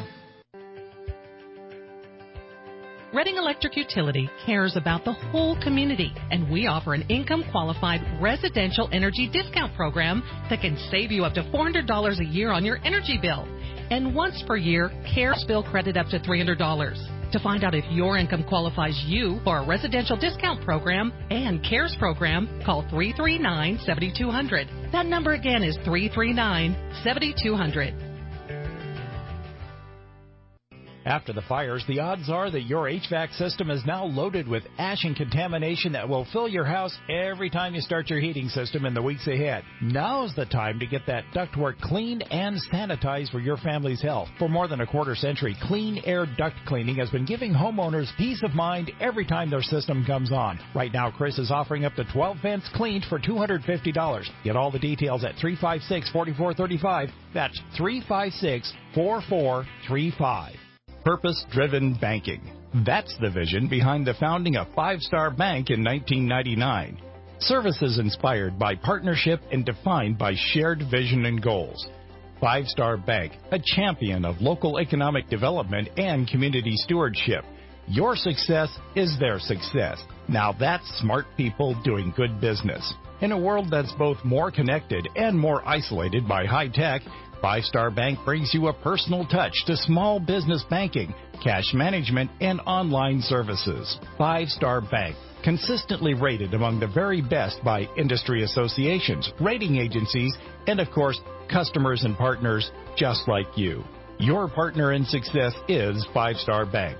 Reading Electric Utility cares about the whole community, and we offer an income-qualified residential energy discount program that can save you up to $400 a year on your energy bill. And once per year, CARES bill credit up to $300. To find out if your income qualifies you for a residential discount program and CARES program, call 339-7200. That number again is 339-7200. After the fires, the odds are that your HVAC system is now loaded with ash and contamination that will fill your house every time you start your heating system in the weeks ahead. Now's the time to get that ductwork cleaned and sanitized for your family's health. For more than a quarter century, Clean Air Duct Cleaning has been giving homeowners peace of mind every time their system comes on. Right now, Chris is offering up to 12 vents cleaned for $250. Get all the details at 356-4435. That's 356-4435. Purpose-driven banking. That's the vision behind the founding of Five Star Bank in 1999. Services inspired by partnership and defined by shared vision and goals. Five Star Bank, a champion of local economic development and community stewardship. Your success is their success. Now that's smart people doing good business. In a world that's both more connected and more isolated by high tech, Five Star Bank brings you a personal touch to small business banking, cash management, and online services. Five Star Bank, consistently rated among the very best by industry associations, rating agencies, and of course, customers and partners just like you. Your partner in success is Five Star Bank.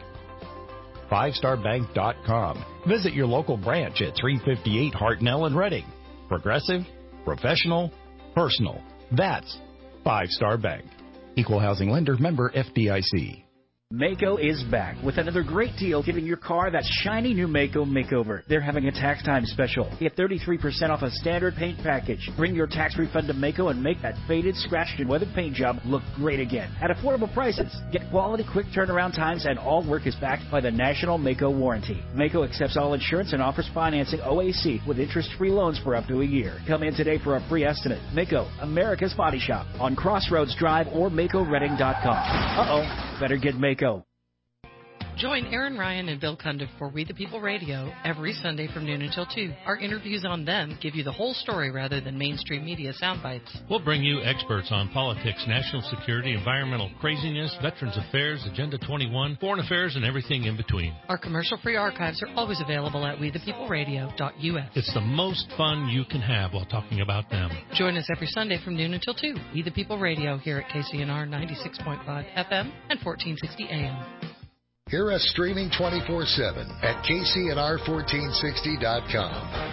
FiveStarBank.com. Visit your local branch at 358 Hartnell in Reading. Progressive, professional, personal. That's Five Star Bank. Equal housing lender, member FDIC. Maaco is back with another great deal, giving your car that shiny new Maaco makeover. They're having a tax time special. Get 33% off a standard paint package. Bring your tax refund to Maaco and make that faded, scratched, and weathered paint job look great again at affordable prices. Get quality, quick turnaround times, and all work is backed by the National Maaco Warranty. Maaco accepts all insurance and offers financing OAC with interest-free loans for up to a year. Come in today for a free estimate. Maaco, America's Body Shop on Crossroads Drive or MaacoReading.com. Better get Maaco. Join Aaron Ryan and Bill Cundiff for We the People Radio every Sunday from noon until 2. Our interviews on them give you the whole story rather than mainstream media sound bites. We'll bring you experts on politics, national security, environmental craziness, Veterans Affairs, Agenda 21, foreign affairs, and everything in between. Our commercial-free archives are always available at wethepeopleradio.us. It's the most fun you can have while talking about them. Join us every Sunday from noon until 2. We the People Radio here at KCNR 96.5 FM and 1460 AM. Hear us streaming 24/7 at KCNR1460.com.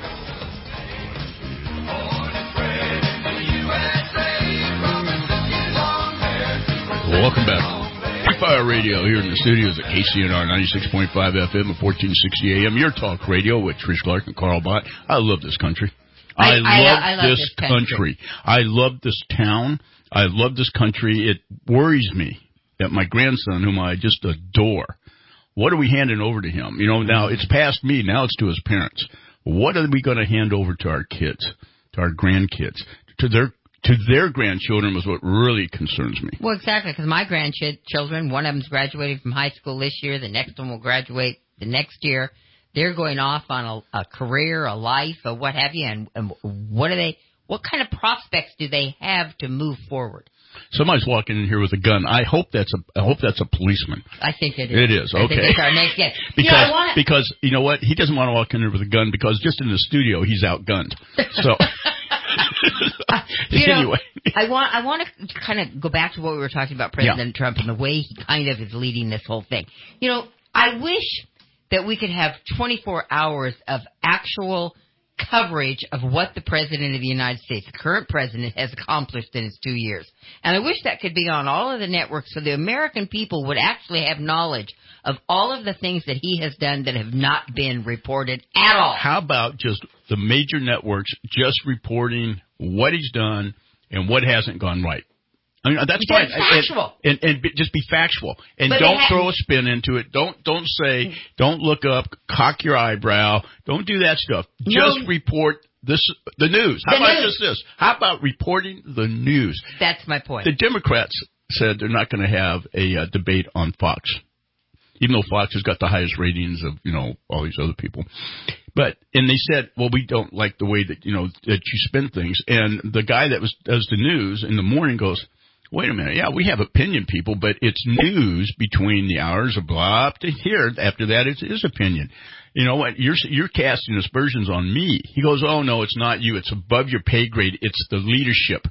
Welcome back. Free Fire Radio here in the studios at KCNR 96.5 FM and 1460 AM. Your talk radio with Trish Clark and Carl Bott. I love this country. I love this country. I love this town. I love this country. It worries me that my grandson, whom I just adore, what are we handing over to him? You know, now it's past me. Now it's to his parents. What are we going to hand over to our kids, to our grandkids, to their grandchildren was what really concerns me. Well, exactly, because my grandchildren, one of them's graduating from high school this year. The next one will graduate the next year. They're going off on a career, a life, or what have you, and what kind of prospects do they have to move forward? Somebody's walking in here with a gun. I hope that's a policeman. I think it is. It is. Okay. I think it's our next guest. Because you know what? He doesn't want to walk in here with a gun because just in the studio he's outgunned. So anyway, I want to kind of go back to what we were talking about President Trump and the way he kind of is leading this whole thing. You know, I wish that we could have 24 hours of actual coverage of what the President of the United States, the current President, has accomplished in his 2 years. And I wish that could be on all of the networks so the American people would actually have knowledge of all of the things that he has done that have not been reported at all. How about just the major networks just reporting what he's done and what hasn't gone right? I mean, that's fine. Factual. And just be factual. And don't throw a spin into it. Don't say, don't look up, cock your eyebrow. Don't do that stuff. No. Just report the news. How about just this? How about reporting the news? That's my point. The Democrats said they're not going to have a debate on Fox, even though Fox has got the highest ratings of, you know, all these other people. And they said, well, we don't like the way that, you know, that you spin things. And the guy that does the news in the morning goes, wait a minute, yeah, we have opinion people, but it's news between the hours of blah up to here. After that, it's his opinion. You know what? You're casting aspersions on me. He goes, oh, no, it's not you. It's above your pay grade. It's the leadership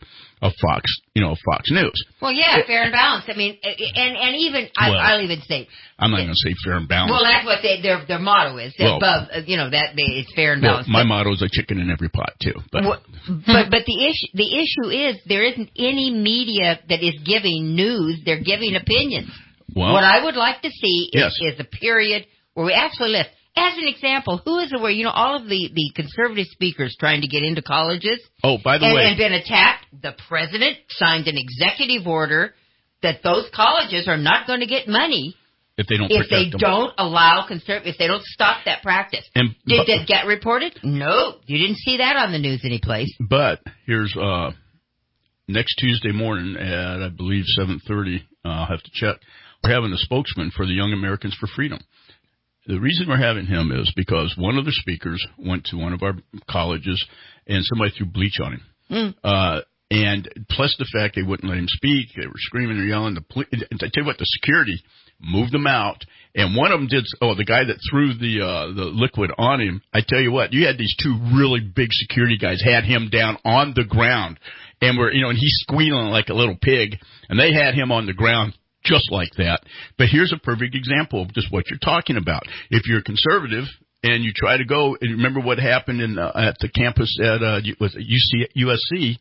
Fox News. Well, yeah, fair and balanced. I mean, and even I'll even say, I'm not going to say fair and balanced. Well, that's what their motto is. Above, it's fair and balanced. My motto is a chicken in every pot too. But the issue is there isn't any media that is giving news. They're giving opinions. Well, what I would like to see is a period where we actually lift. As an example, who is aware, all of the conservative speakers trying to get into colleges. Oh, by the way. And been attacked. The president signed an executive order that those colleges are not going to get money if they don't allow if they don't stop that practice. Did that get reported? No. You didn't see that on the news anyplace. But here's next Tuesday morning at, I believe, 7:30, I'll have to check, we're having a spokesman for the Young Americans for Freedom. The reason we're having him is because one of the speakers went to one of our colleges and somebody threw bleach on him. And plus the fact they wouldn't let him speak, they were screaming and yelling. And I tell you what, the security moved them out. And one of them the guy that threw the liquid on him, I tell you what, you had these two really big security guys had him down on the ground. And and he's squealing like a little pig. And they had him on the ground just like that. But here's a perfect example of just what you're talking about. If you're a conservative and you try to go, and remember what happened at the campus at USC,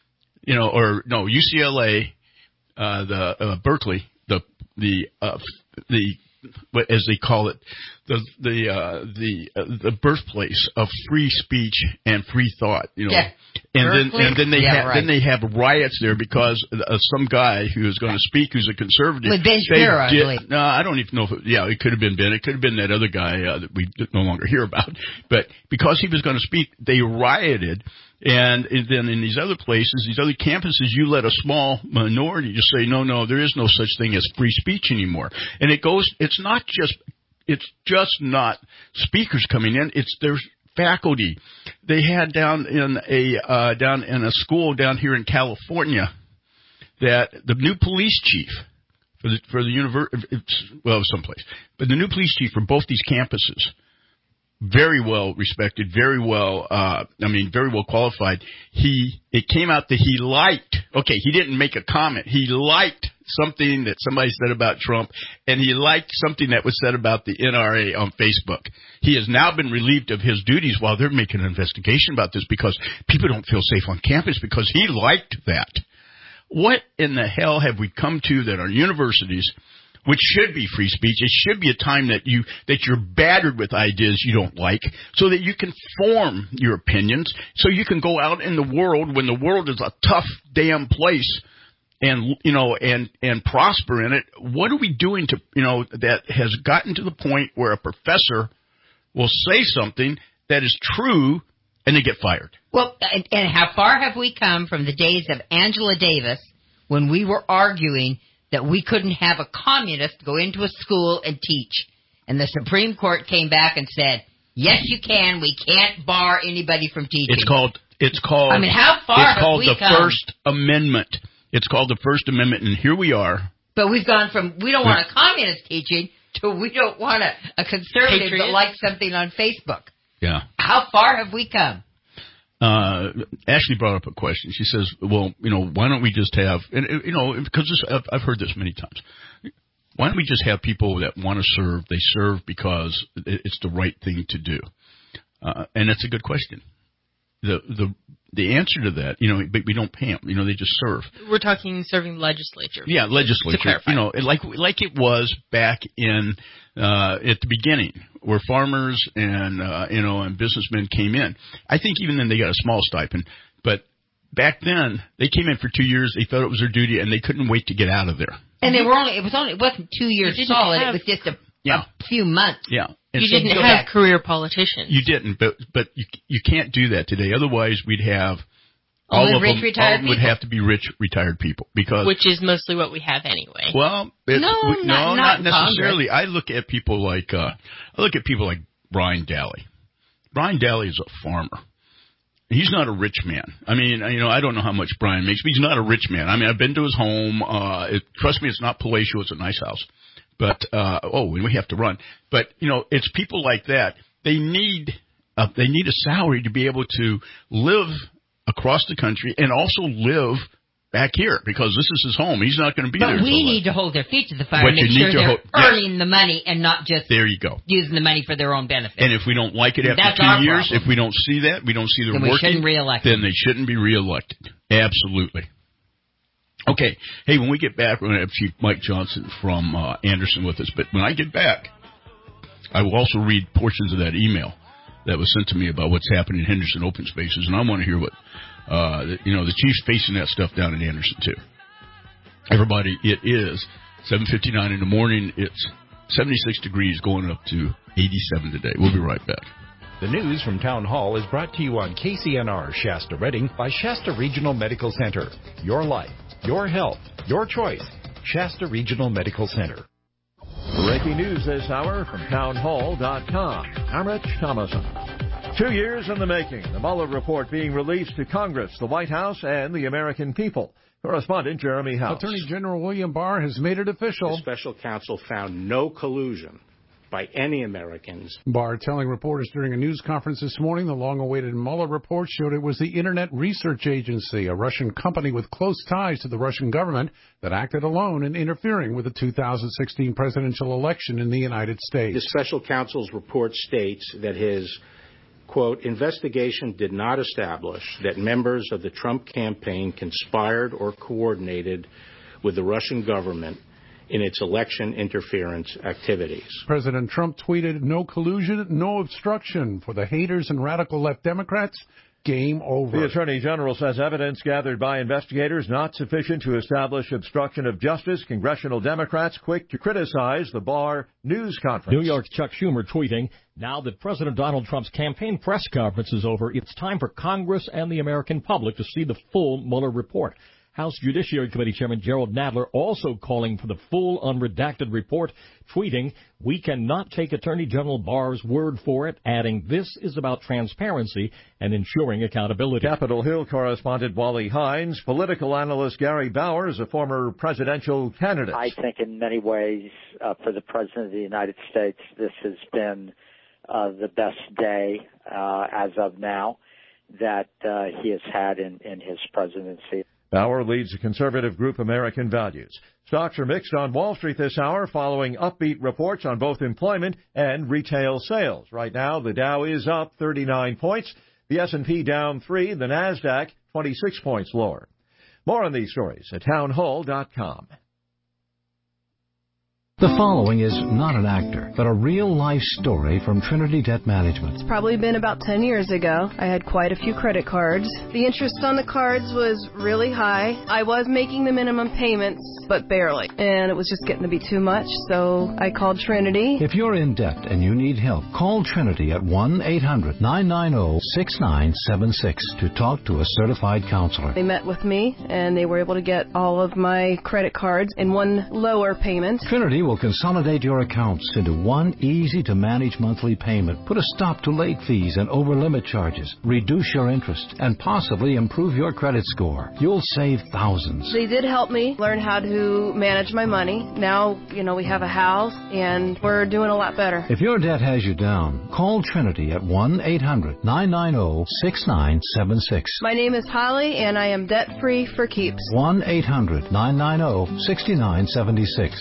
UCLA, Berkeley, the as they call it, the birthplace of free speech and free thought, Yeah. And then they have riots there because some guy who is going to speak, who's a conservative. With Ben Shapiro, I believe. No, I don't even know if it could have been Ben. It could have been that other guy that we no longer hear about. But because he was going to speak, they rioted. And then in these other places, these other campuses, you let a small minority just say, no, there is no such thing as free speech anymore. And it's just not speakers coming in. There's faculty. They had down in a school down here in California that the new police chief for the university, someplace, but the new police chief for both these campuses, very well respected, very well qualified. It came out that he liked, he didn't make a comment. He liked something that somebody said about Trump, and he liked something that was said about the NRA on Facebook. He has now been relieved of his duties while they're making an investigation about this because people don't feel safe on campus because he liked that. What in the hell have we come to that our universities, which should be free speech, it should be a time that you're battered with ideas you don't like so that you can form your opinions, so you can go out in the world when the world is a tough damn place and prosper in it. What are we doing that has gotten to the point where a professor will say something that is true and they get fired? Well, and how far have we come from the days of Angela Davis when we were arguing that we couldn't have a communist go into a school and teach? And the Supreme Court came back and said, yes, you can. We can't bar anybody from teaching. It's called. I mean, how far have we come? It's called the First Amendment. It's called the First Amendment, and here we are. But we've gone from we don't want a communist teaching to we don't want a conservative that likes something on Facebook. Yeah. How far have we come? Ashley brought up a question. She says, well, why don't we just have, because I've heard this many times. Why don't we just have people that want to serve, they serve because it's the right thing to do? And that's a good question. The answer to that, but we don't pay them. They just serve. We're talking serving legislature. Yeah, legislature. To clarify. Like it was back in at the beginning, where farmers and businessmen came in. I think even then they got a small stipend, but back then they came in for 2 years. They thought it was their duty, and they couldn't wait to get out of there. And it wasn't 2 years solid. It was just a few months. Yeah. And you didn't have career politicians. You didn't, but you can't do that today. Otherwise, we'd have all of them would have to be rich retired people which is mostly what we have anyway. Well, not necessarily. I look at people like Brian Daly. Brian Daly is a farmer. He's not a rich man. I mean, I don't know how much Brian makes, but he's not a rich man. I mean, I've been to his home. Trust me, it's not palatial. It's a nice house. But, and we have to run. But, it's people like that. They need a salary to be able to live across the country and also live back here because this is his home. He's not going to be there. But we need to hold their feet to the fire and make sure they're earning the money and not just there you go. using the money for their own benefit. And if we don't like it after 2 years, if we don't see that, we don't see them working, then they shouldn't be reelected. Absolutely. Okay. Hey, when we get back, we're going to have Chief Mike Johnson from Anderson with us. But when I get back, I will also read portions of that email that was sent to me about what's happening in Henderson Open Spaces, and I want to hear what, the chief's facing that stuff down in Anderson, too. Everybody, it is 7:59 in the morning. It's 76 degrees going up to 87 today. We'll be right back. The news from Town Hall is brought to you on KCNR Shasta Redding by Shasta Regional Medical Center. Your life, your health, your choice. Shasta Regional Medical Center. Breaking news this hour from townhall.com. I'm Rich Thomason. 2 years in the making. The Mueller report being released to Congress, the White House, and the American people. Correspondent Jeremy House. Attorney General William Barr has made it official. The special counsel found no collusion by any Americans. Barr telling reporters during a news conference this morning the long-awaited Mueller report showed it was the Internet Research Agency, a Russian company with close ties to the Russian government, that acted alone in interfering with the 2016 presidential election in the United States. The special counsel's report states that his, quote, investigation did not establish that members of the Trump campaign conspired or coordinated with the Russian government in its election interference activities. President Trump tweeted, "No collusion, no obstruction. For the haters and radical left Democrats, game over." The Attorney General says evidence gathered by investigators not sufficient to establish obstruction of justice. Congressional Democrats quick to criticize the Barr news conference. New York's Chuck Schumer tweeting, "Now that President Donald Trump's campaign press conference is over, it's time for Congress and the American public to see the full Mueller report." House Judiciary Committee Chairman Gerald Nadler also calling for the full unredacted report, tweeting, "We cannot take Attorney General Barr's word for it," adding, "This is about transparency and ensuring accountability." Capitol Hill correspondent Wally Hines, political analyst Gary Bowers, a former presidential candidate. I think in many ways, for the President of the United States, this has been the best day as of now that he has had in his presidency. Bauer leads the conservative group American Values. Stocks are mixed on Wall Street this hour following upbeat reports on both employment and retail sales. Right now, the Dow is up 39 points, the S&P down 3, the NASDAQ 26 points lower. More on these stories at townhall.com. The following is not an actor, but a real-life story from Trinity Debt Management. It's probably been about 10 years ago. I had quite a few credit cards. The interest on the cards was really high. I was making the minimum payments, but barely. And it was just getting to be too much, so I called Trinity. If you're in debt and you need help, call Trinity at 1-800-990-6976 to talk to a certified counselor. They met with me, and they were able to get all of my credit cards in one lower payment. Trinity will consolidate your accounts into one easy-to-manage monthly payment, put a stop to late fees and over-limit charges, reduce your interest, and possibly improve your credit score. You'll save thousands. They did help me learn how to manage my money. Now, we have a house, and we're doing a lot better. If your debt has you down, call Trinity at 1-800-990-6976. My name is Holly, and I am debt-free for keeps. 1-800-990-6976.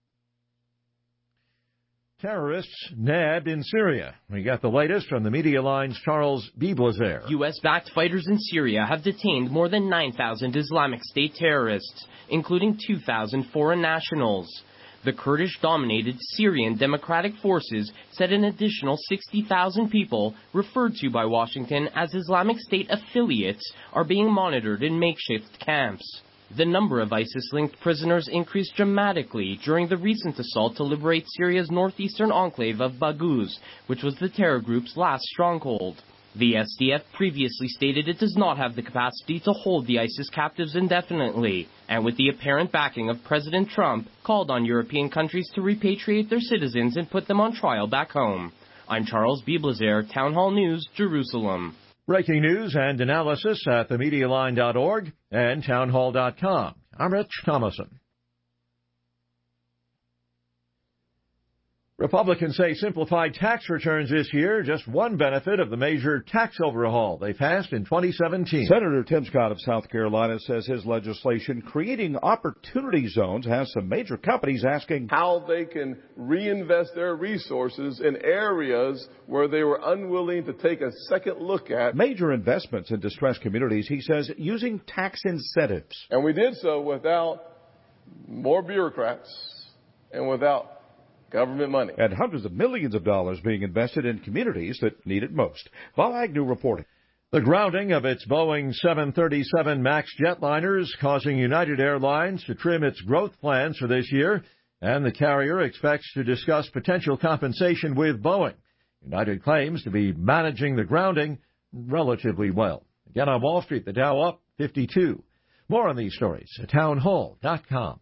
Terrorists nabbed in Syria. We got the latest from the Media Line's Charles Biblazer. U.S.-backed fighters in Syria have detained more than 9,000 Islamic State terrorists, including 2,000 foreign nationals. The Kurdish-dominated Syrian Democratic Forces said an additional 60,000 people, referred to by Washington as Islamic State affiliates, are being monitored in makeshift camps. The number of ISIS-linked prisoners increased dramatically during the recent assault to liberate Syria's northeastern enclave of Baghouz, which was the terror group's last stronghold. The SDF previously stated it does not have the capacity to hold the ISIS captives indefinitely, and with the apparent backing of President Trump, called on European countries to repatriate their citizens and put them on trial back home. I'm Charles Biblazer, Town Hall News, Jerusalem. Breaking news and analysis at themedialine.org and townhall.com. I'm Rich Thomason. Republicans say simplified tax returns this year, just one benefit of the major tax overhaul they passed in 2017. Senator Tim Scott of South Carolina says his legislation creating opportunity zones has some major companies asking how they can reinvest their resources in areas where they were unwilling to take a second look at. Major investments in distressed communities, he says, using tax incentives. And we did so without more bureaucrats and without government money. And hundreds of millions of dollars being invested in communities that need it most. Bob Agnew reporting. The grounding of its Boeing 737 MAX jetliners causing United Airlines to trim its growth plans for this year, and the carrier expects to discuss potential compensation with Boeing. United claims to be managing the grounding relatively well. Again, on Wall Street, the Dow up 52. More on these stories at townhall.com.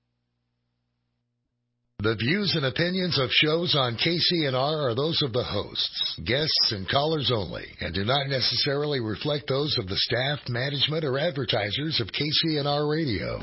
The views and opinions of shows on KCNR are those of the hosts, guests, and callers only, and do not necessarily reflect those of the staff, management, or advertisers of KCNR Radio.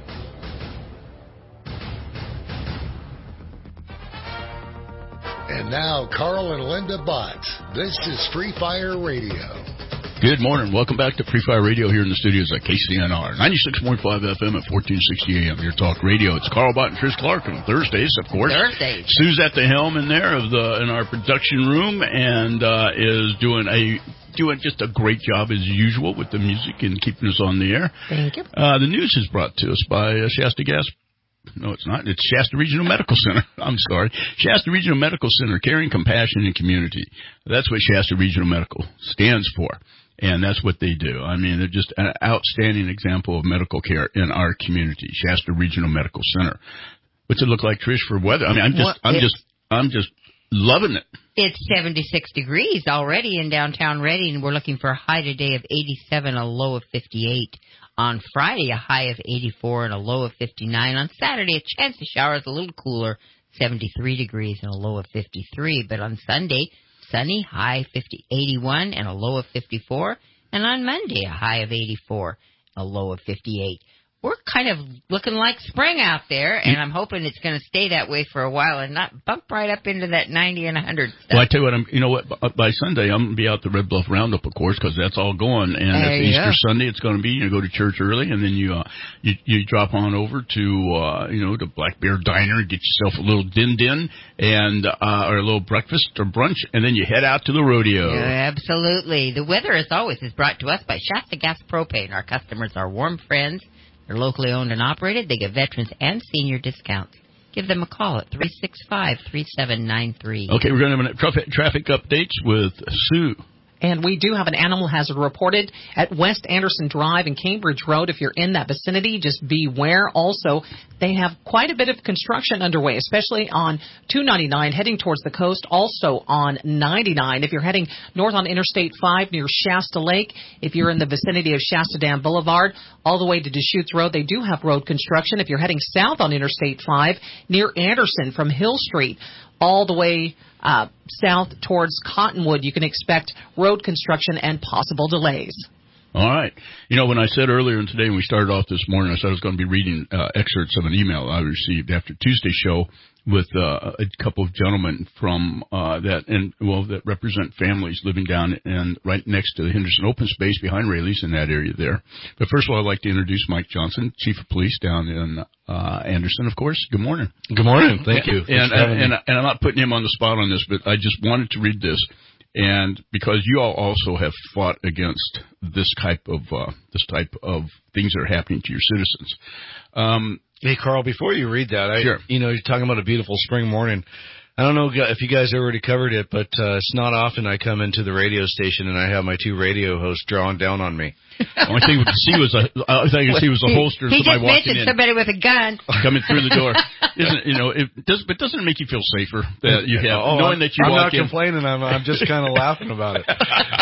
And now, Carl and Linda Bott. This is Free Fire Radio. Good morning. Welcome back to Free Fire Radio here in the studios at KCNR. 96.5 FM at 1460 AM. Your talk radio. It's Carl Bott and Trish Clark on Thursdays, of course. Thursdays. Sue's at the helm in there in our production room and is doing just a great job as usual with the music and keeping us on the air. Thank you. The news is brought to us by Shasta Gas. No, it's not. It's Shasta Regional Medical Center. I'm sorry. Shasta Regional Medical Center, caring, compassion, and community. That's what Shasta Regional Medical stands for. And that's what they do. I mean, they're just an outstanding example of medical care in our community, Shasta Regional Medical Center. What's it look like, Trish, for weather? I mean, I'm just loving it. It's 76 degrees already in downtown Reading. We're looking for a high today of 87, a low of 58. On Friday, a high of 84 and a low of 59. On Saturday, a chance of showers, a little cooler, 73 degrees and a low of 53. But on Sunday, sunny, high 81 and a low of 54. And on Monday, a high of 84, a low of 58. We're kind of looking like spring out there, and I'm hoping it's going to stay that way for a while and not bump right up into that 90 and 100 stuff. Well, I tell you what, by Sunday, I'm going to be out the Red Bluff Roundup, of course, because that's all going. And at Easter Sunday, it's going to be, you go to church early, and then you drop on over to, the Black Bear Diner and get yourself a little din-din and, or a little breakfast or brunch, and then you head out to the rodeo. Yeah, absolutely. The weather, as always, is brought to us by Shasta Gas Propane. Our customers are warm friends. They're locally owned and operated. They give veterans and senior discounts. Give them a call at 365-3793. Okay, we're going to have traffic updates with Sue. And we do have an animal hazard reported at West Anderson Drive and Cambridge Road. If you're in that vicinity, just beware. Also, they have quite a bit of construction underway, especially on 299 heading towards the coast, also on 99. If you're heading north on Interstate 5 near Shasta Lake, if you're in the vicinity of Shasta Dam Boulevard, all the way to Deschutes Road, they do have road construction. If you're heading south on Interstate 5 near Anderson from Hill Street, all the way south towards Cottonwood, you can expect road construction and possible delays. All right. When I said earlier and today when we started off this morning, I said I was going to be reading excerpts of an email I received after Tuesday's show with a couple of gentlemen from that represent families living down and right next to the Henderson Open Space behind Rayleigh's in that area there. But first of all, I'd like to introduce Mike Johnson, Chief of Police down in Anderson, of course. Good morning. Good morning. Thank you. And I'm not putting him on the spot on this, but I just wanted to read this. And because you all also have fought against this type of things that are happening to your citizens. Hey, Carl, before you read that, sure. You're talking about a beautiful spring morning. I don't know if you guys already covered it, but it's not often I come into the radio station and I have my two radio hosts drawing down on me. The only thing I could see was a holster. He somebody just walking mentioned in, somebody with a gun coming through the door. But doesn't it make you feel safer that you have knowing that you walk in? I'm not complaining. I'm just kind of laughing about it.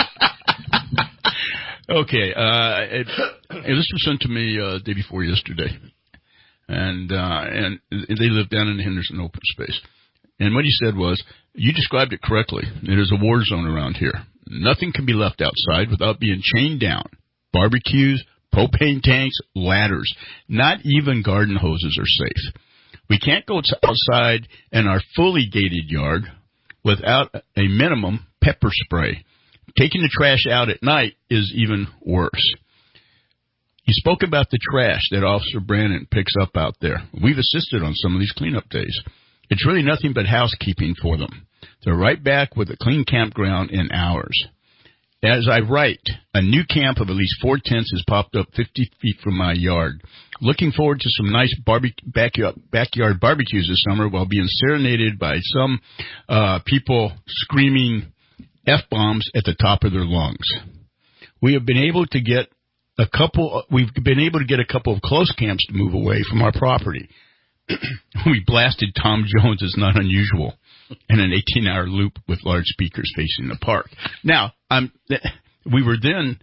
Okay, this was sent to me day before yesterday, and they live down in the Henderson Open Space. And what he said was, you described it correctly. It is a war zone around here. Nothing can be left outside without being chained down. Barbecues, propane tanks, ladders. Not even garden hoses are safe. We can't go outside in our fully gated yard without a minimum pepper spray. Taking the trash out at night is even worse. You spoke about the trash that Officer Brannon picks up out there. We've assisted on some of these cleanup days. It's really nothing but housekeeping for them. They're right back with a clean campground in hours. As I write, a new camp of at least 4 tents has popped up 50 feet from my yard. Looking forward to some nice backyard barbecues this summer while being serenaded by some people screaming F-bombs at the top of their lungs. We've been able to get a couple of close camps to move away from our property. We blasted Tom Jones is not unusual in an 18-hour loop with large speakers facing the park. Now, we were then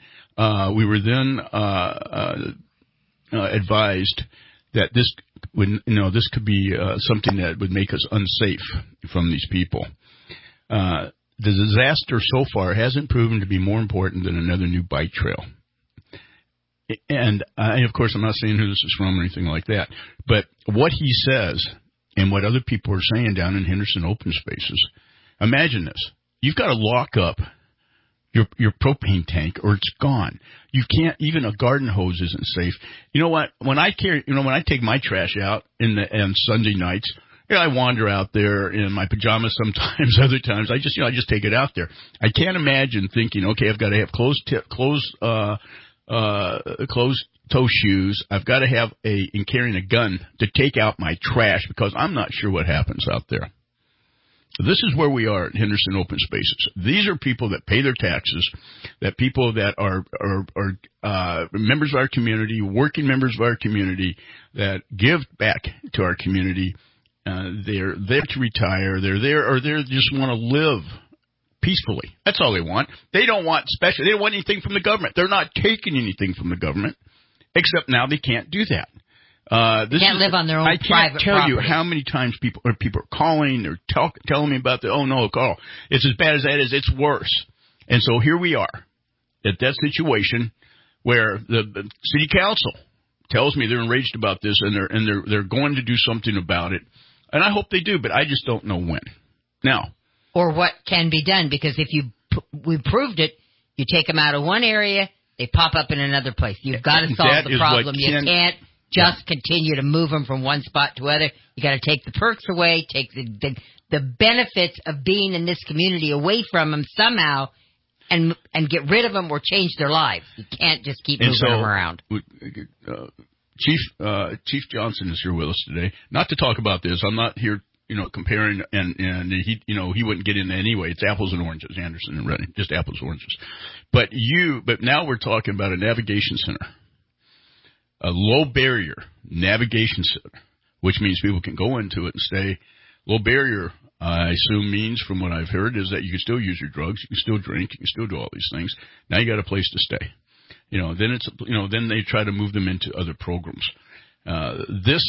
advised that this could be something that would make us unsafe from these people. The disaster so far hasn't proven to be more important than another new bike trail. And of course, I'm not saying who this is from or anything like that, but what he says and what other people are saying down in Henderson open spaces, imagine this. You've got to lock up your propane tank or it's gone. You can't, even a garden hose isn't safe. You know what? When I take my trash out on Sunday nights, I wander out there in my pajamas sometimes, other times I just take it out there. I can't imagine thinking, okay, I've got to have closed-toe shoes. I've got to have and carrying a gun to take out my trash because I'm not sure what happens out there. So this is where we are at Henderson Open Spaces. These are people that pay their taxes, that people that are members of our community, working members of our community, that give back to our community. They're there to retire. They're there, or they just want to live peacefully. That's all they want. They don't want special. They don't want anything from the government. They're not taking anything from the government, except now they can't do that. They can't live on their own private property. I can't tell you how many times people are calling or telling me about oh no, Carl, it's as bad as that is. It's worse. And so here we are at that situation where the city council tells me they're enraged about this and they're going to do something about it. And I hope they do, but I just don't know when. Now, or what can be done, because if we proved it, you take them out of one area, they pop up in another place. You've got to solve the problem. You can't just continue to move them from one spot to other. You got to take the perks away, take the benefits of being in this community away from them somehow, and get rid of them or change their lives. You can't just keep moving them around. Chief Johnson is here with us today, not to talk about this. I'm not here, comparing, and he wouldn't get in anyway. It's apples and oranges, Anderson and Redding, just apples and oranges. But now we're talking about a navigation center, a low barrier navigation center, which means people can go into it and stay. Low barrier, I assume, means, from what I've heard, is that you can still use your drugs, you can still drink, you can still do all these things. Now you got a place to stay. Then they try to move them into other programs. That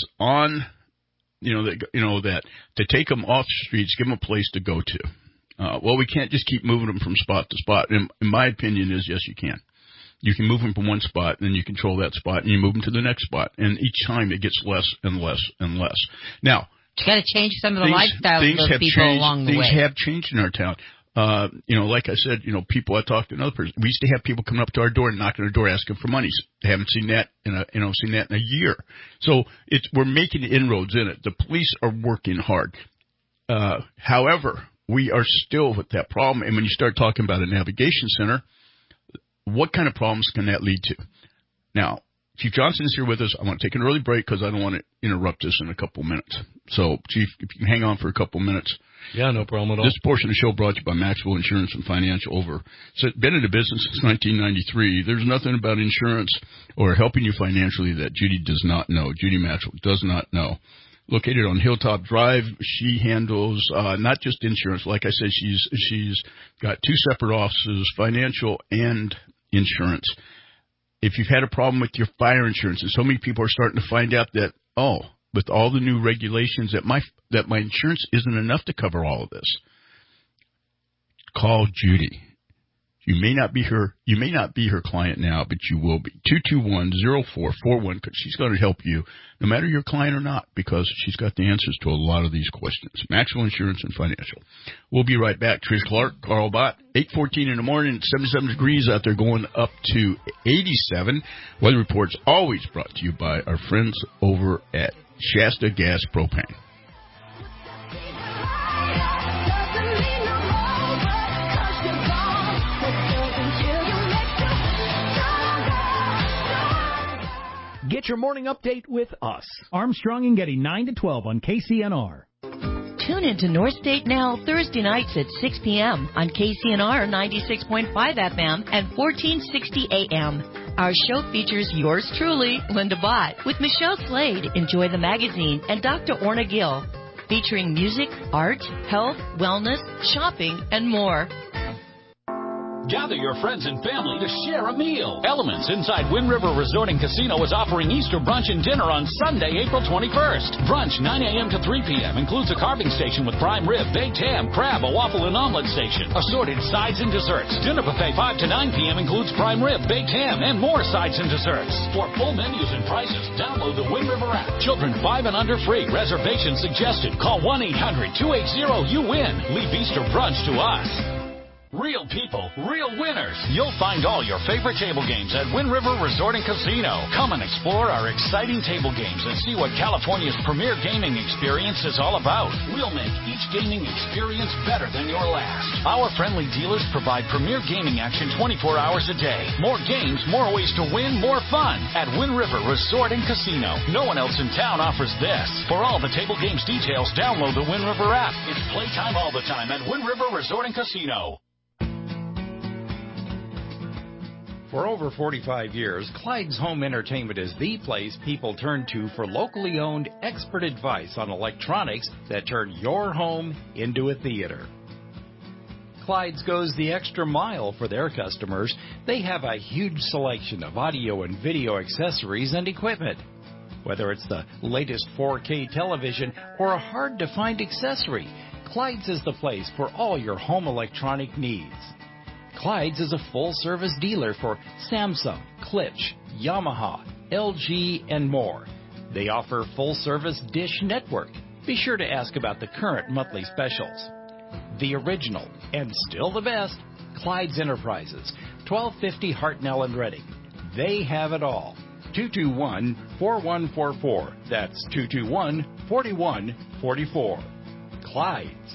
to take them off the streets, give them a place to go to. We can't just keep moving them from spot to spot. And in my opinion is, yes, you can. You can move them from one spot, and then you control that spot, and you move them to the next spot. And each time it gets less and less and less. Now, you got to change some of the lifestyles of those people along the way. Things have changed in our town. Like I said, people, I talked to another person. We used to have people coming up to our door and knocking on our door asking for money. Haven't seen that in a year. So we're making inroads in it. The police are working hard. However, we are still with that problem. And when you start talking about a navigation center, what kind of problems can that lead to? Now, Chief Johnson is here with us. I want to take an early break because I don't want to interrupt us in a couple minutes. So, Chief, if you can hang on for a couple minutes. Yeah, no problem at all. This portion of the show brought to you by Maxwell Insurance and Financial. Been in the business since 1993. There's nothing about insurance or helping you financially that Judy does not know. Judy Maxwell does not know. Located on Hilltop Drive, she handles not just insurance. Like I said, she's got 2 separate offices, financial and insurance. If you've had a problem with your fire insurance, and so many people are starting to find out that, with all the new regulations, that my insurance isn't enough to cover all of this, call Judy. You may not be her client now, but you will be. 221-0441, because she's going to help you, no matter your client or not, because she's got the answers to a lot of these questions. Maxwell Insurance and Financial. We'll be right back. Trish Clark, Carl Bott, 8:14 in the morning, 77 degrees out there, going up to 87. Weather reports always brought to you by our friends over at Shasta Gas Propane. Get your morning update with us. Armstrong and Getty, 9 to 12 on KCNR. Tune into North State Now Thursday nights at 6 p.m. on KCNR 96.5 FM and 1460 AM. Our show features yours truly, Linda Bott, with Michelle Slade, Enjoy the Magazine, and Dr. Orna Gill, featuring music, art, health, wellness, shopping, and more. Gather your friends and family to share a meal. Elements inside Wind River Resort and Casino is offering Easter brunch and dinner on Sunday, April 21st. Brunch 9 a.m. to 3 p.m. includes a carving station with prime rib, baked ham, crab, a waffle and omelet station, assorted sides and desserts. Dinner buffet 5 to 9 p.m. includes prime rib, baked ham, and more sides and desserts. For full menus and prices, download the Wind River app. Children 5 and under free. Reservations suggested. Call 1-800-280-YOU-WIN. Leave Easter brunch to us. Real people, real winners. You'll find all your favorite table games at Wind River Resort and Casino. Come and explore our exciting table games and see what California's premier gaming experience is all about. We'll make each gaming experience better than your last. Our friendly dealers provide premier gaming action 24 hours a day. More games, more ways to win, more fun at Wind River Resort and Casino. No one else in town offers this. For all the table games details, download the Wind River app. It's playtime all the time at Wind River Resort and Casino. For over 45 years, Clyde's Home Entertainment is the place people turn to for locally owned expert advice on electronics that turn your home into a theater. Clyde's goes the extra mile for their customers. They have a huge selection of audio and video accessories and equipment. Whether it's the latest 4K television or a hard-to-find accessory, Clyde's is the place for all your home electronic needs. Clyde's is a full-service dealer for Samsung, Klipsch, Yamaha, LG, and more. They offer full-service Dish Network. Be sure to ask about the current monthly specials. The original, and still the best, Clyde's Enterprises, 1250 Hartnell and Reading. They have it all. 221-4144. That's 221-4144. Clyde's.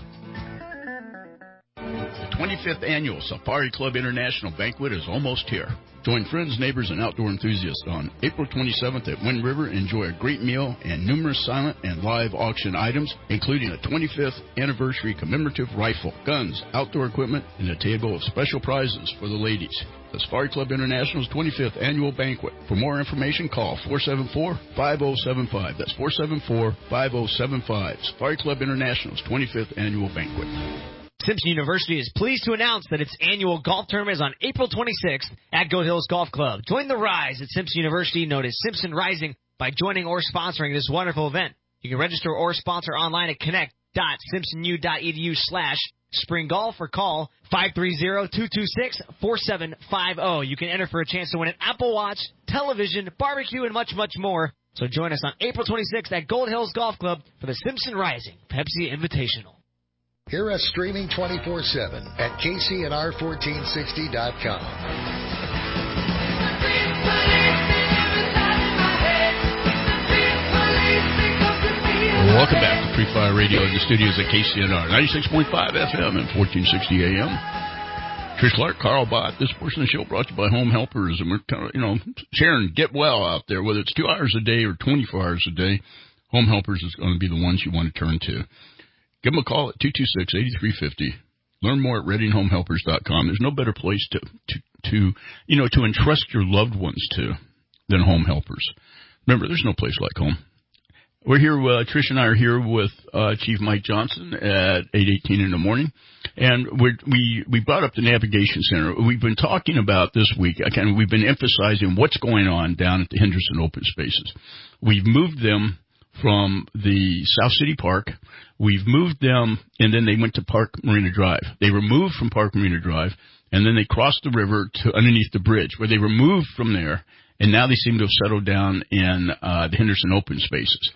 The 25th Annual Safari Club International Banquet is almost here. Join friends, neighbors, and outdoor enthusiasts on April 27th at Wind River. Enjoy a great meal and numerous silent and live auction items, including a 25th anniversary commemorative rifle, guns, outdoor equipment, and a table of special prizes for the ladies. The Safari Club International's 25th Annual Banquet. For more information, call 474-5075. That's 474-5075. Safari Club International's 25th Annual Banquet. Simpson University is pleased to announce that its annual golf tournament is on April 26th at Goat Hills Golf Club. Join the rise at Simpson University, known as Simpson Rising, by joining or sponsoring this wonderful event. You can register or sponsor online at connect.simpsonu.edu/springgolf or call 530-226-4750. You can enter for a chance to win an Apple Watch, television, barbecue, and much, much more. So join us on April 26th at Gold Hills Golf Club for the Simpson Rising Pepsi Invitational. Hear us streaming 24/7 at KCNR1460.com. Welcome back to Pre-Fire Radio in the studios at KCNR, 96.5 FM and 1460 AM. Trish Clark, Carl Bott. This portion of the show brought to you by Home Helpers, and we're kind of, sharing get well out there, whether it's 2 hours a day or 24 hours a day. Home Helpers is going to be the ones you want to turn to. Give them a call at 226-8350. Learn more at ReadingHomeHelpers.com. There's no better place to entrust your loved ones to than Home Helpers. Remember, there's no place like home. We're here, Trish and I are here with Chief Mike Johnson at 8:18 in the morning, and we brought up the Navigation Center. We've been talking about this week, we've been emphasizing what's going on down at the Henderson Open Spaces. We've moved them from the South City Park. We've moved them, and then they went to Park Marina Drive. They were moved from Park Marina Drive, and then they crossed the river to underneath the bridge, where they were moved from there, and now they seem to have settled down in the Henderson open spaces.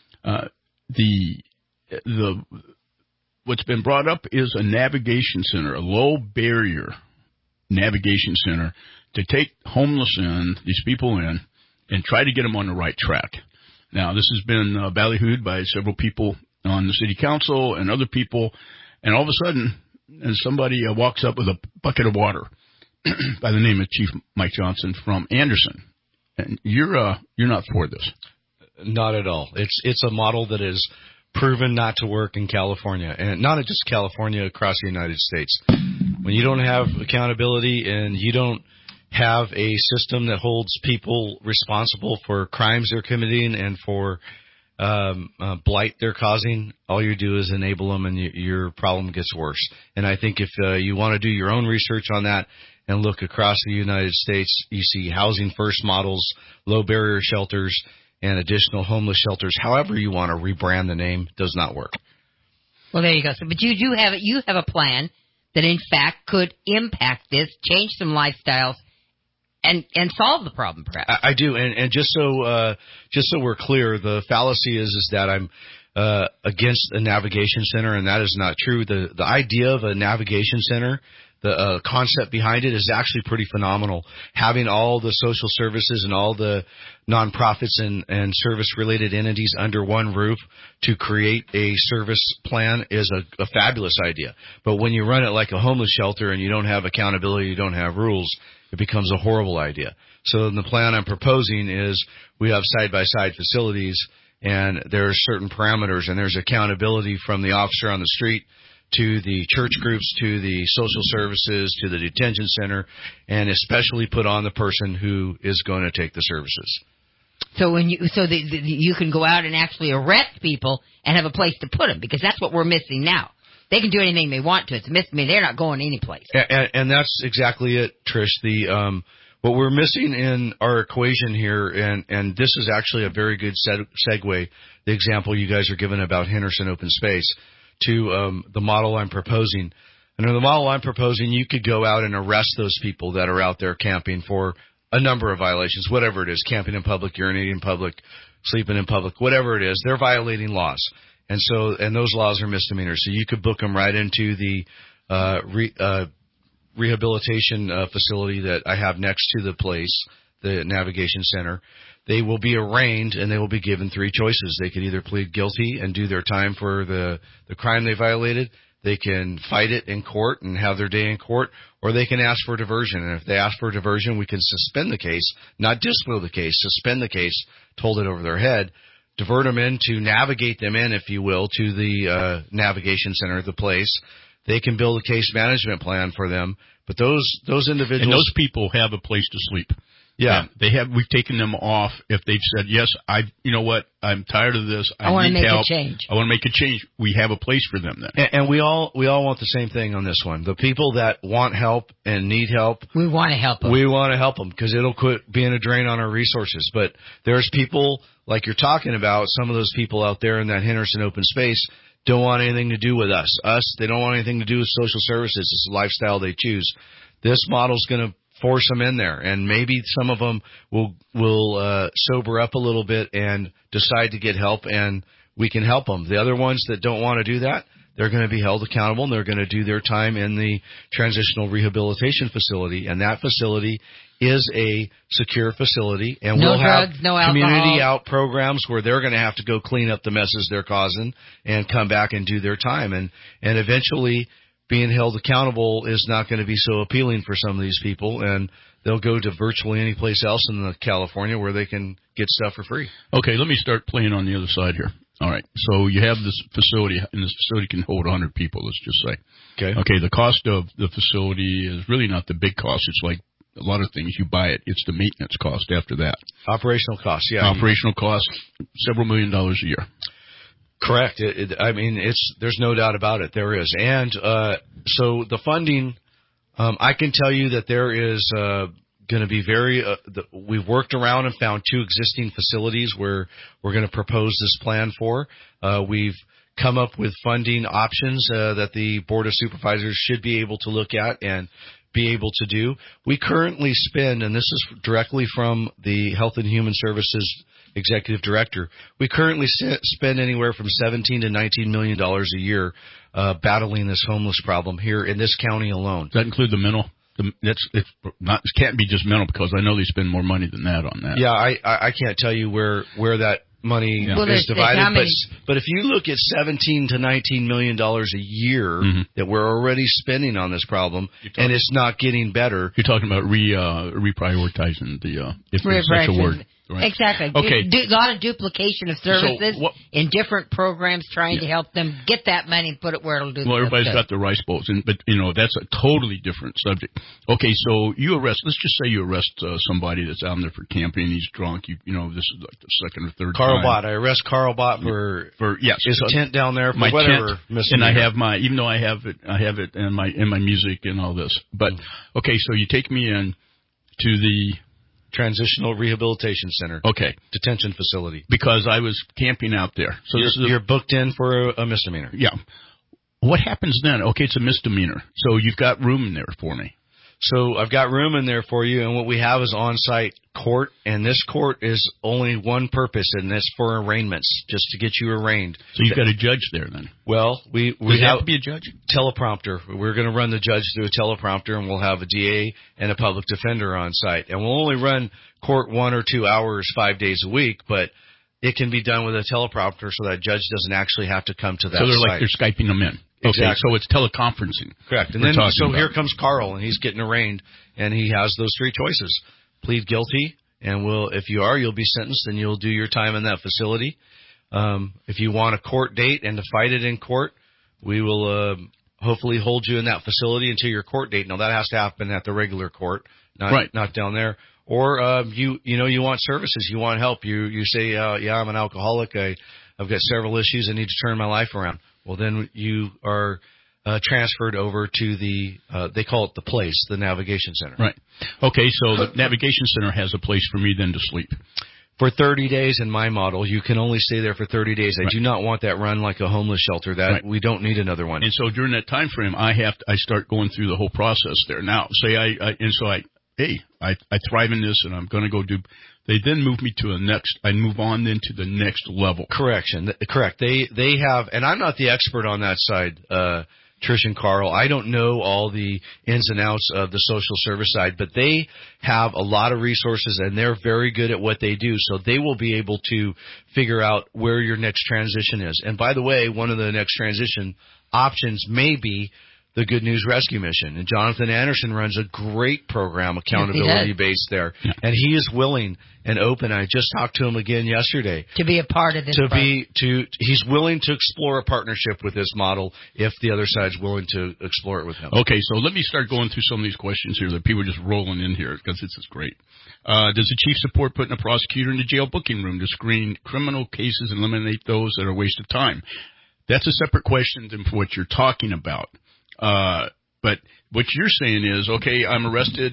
What's been brought up is a navigation center, a low-barrier navigation center to take these people in, and try to get them on the right track. Now, this has been ballyhooed by several people on the city council and other people, and all of a sudden, somebody walks up with a bucket of water by the name of Chief Mike Johnson from Anderson, and you're not for this. Not at all. It's a model that is proven not to work in California, and not just California, across the United States. When you don't have accountability and you don't have a system that holds people responsible for crimes they're committing and for blight they're causing, all you do is enable them, and your problem gets worse. And I think if you want to do your own research on that and look across the United States, you see housing first models, low barrier shelters, and additional homeless shelters. However you want to rebrand the name, does not work. Well, there you go. So, but you have a plan that in fact could impact this, change some lifestyles, and solve the problem, perhaps. I do, and just so we're clear, the fallacy is that I'm against a navigation center, and that is not true. The idea of a navigation center, the concept behind it, is actually pretty phenomenal. Having all the social services and all the nonprofits and service-related entities under one roof to create a service plan is a fabulous idea. But when you run it like a homeless shelter and you don't have accountability, you don't have rules, it becomes a horrible idea. So the plan I'm proposing is we have side-by-side facilities, and there's certain parameters, and there's accountability from the officer on the street to the church groups, to the social services, to the detention center, and especially put on the person who is going to take the services. So you can go out and actually arrest people and have a place to put them, because that's what we're missing now. They can do anything they want to. It's missing. They're not going any place. And that's exactly it, Trish. What we're missing in our equation here, and this is actually a very good segue, the example you guys are giving about Henderson Open Space, to the model I'm proposing. Under the model I'm proposing, you could go out and arrest those people that are out there camping for a number of violations, whatever it is, camping in public, urinating in public, sleeping in public, whatever it is. They're violating laws. And those laws are misdemeanors. So you could book them right into the rehabilitation facility that I have next to the place, the navigation center. They will be arraigned, and they will be given three choices. They could either plead guilty and do their time for the crime they violated. They can fight it in court and have their day in court, or they can ask for diversion. And if they ask for diversion, we can suspend the case, not dismiss the case, suspend the case, hold it over their head, divert them in to navigate them in, if you will, to the navigation center, the place. They can build a case management plan for them. But those individuals... And those people have a place to sleep. Yeah. We've taken them off if they've said, yes, you know what, I'm tired of this. I want to make help. a change. I want to make a change. We have a place for them then. And we all want the same thing on this one. The people that want help and need help. We want to help them. We want to help them because it'll quit being a drain on our resources. But there's people like you're talking about, some of those people out there in that Henderson open space don't want anything to do with us. They don't want anything to do with social services. It's a lifestyle they choose. This model's going to force them in there, and maybe some of them will sober up a little bit and decide to get help, and we can help them. The other ones that don't want to do that, they're going to be held accountable, and they're going to do their time in the transitional rehabilitation facility, and that facility is a secure facility, and no we'll drugs, have no alcohol. community out programs where they're going to have to go clean up the messes they're causing and come back and do their time, and eventually being held accountable is not going to be so appealing for some of these people, and they'll go to virtually any place else in California where they can get stuff for free. Okay, let me start playing on the other side here. All right, so you have this facility, and this facility can hold 100 people, let's just say. Okay, the cost of the facility is really not the big cost. It's like a lot of things. You buy it. It's the maintenance cost after that. Operational costs, yeah. Operational costs, several $1 million a year. Correct. There's no doubt about it. There is. And so the funding, I can tell you that there is going to be we've worked around and found 2 existing facilities where we're going to propose this plan for. We've come up with funding options that the Board of Supervisors should be able to look at and be able to do. We currently spend, and this is directly from the Health and Human Services Executive Director, we currently spend anywhere from $17 to $19 million a year battling this homeless problem here in this county alone. Does that include the mental? It can't be just mental, because I know they spend more money than that on that. Yeah, I can't tell you where that money is divided, but if you look at $17 to $19 million a year that we're already spending on this problem, and it's not getting better. You're talking about reprioritizing if there's such a word. Right. Exactly. Okay. A lot of duplication of services in different programs trying to help them get that money and put it where it'll do the Well, everybody's got their rice bowls, but that's a totally different subject. Okay, so let's just say you arrest somebody that's out there for camping, he's drunk, this is like the second or third Carl time. Bott. I arrest Carl Bott for his tent down there for my whatever. Tent, and I have even though I have it in my music and all this. But, okay, so you take me in to the Transitional Rehabilitation Center. Okay. Detention facility. Because I was camping out there. So you're booked in for a misdemeanor. Yeah. What happens then? Okay, it's a misdemeanor. So you've got room in there for me. So I've got room in there for you, and what we have is on-site court, and this court is only one purpose, and that's for arraignments, just to get you arraigned. So you've got a judge there then? Well, we have to be a judge? Teleprompter. We're going to run the judge through a teleprompter, and we'll have a DA and a public defender on site. And we'll only run court 1 or 2 hours 5 days a week, but it can be done with a teleprompter so that judge doesn't actually have to come to that site. So they're Skyping them in. Exactly. Okay, so it's teleconferencing. Correct. And then here comes Carl, and he's getting arraigned, and he has those 3 choices. Plead guilty, and if you'll be sentenced, and you'll do your time in that facility. If you want a court date and to fight it in court, we will hopefully hold you in that facility until your court date. Now, that has to happen at the regular court, not down there. Or you want services, you want help. You say, I'm an alcoholic, I've got several issues, I need to turn my life around. Well, then you are transferred over to they call it the place, the Navigation Center. Right. Okay, so the Navigation Center has a place for me then to sleep. For 30 days in my model, you can only stay there for 30 days. I do not want that run like a homeless shelter. We don't need another one. And so during that time frame, I start going through the whole process there. Now, say I thrive in this, and I'm going to go do. They then move me to I move on then to the next level. Correct. They have, and I'm not the expert on that side, Trish and Carl. I don't know all the ins and outs of the social service side, but they have a lot of resources, and they're very good at what they do. So they will be able to figure out where your next transition is. And by the way, one of the next transition options may be the Good News Rescue Mission. And Jonathan Anderson runs a great program, accountability based there. Yeah. And he is willing and open. I just talked to him again yesterday. To be a part of this. He's willing to explore a partnership with this model if the other side's willing to explore it with him. Okay, so let me start going through some of these questions here that people are just rolling in here because this is great. Does the chief support putting a prosecutor in the jail booking room to screen criminal cases and eliminate those that are a waste of time? That's a separate question than what you're talking about. But what you're saying is, okay, I'm arrested.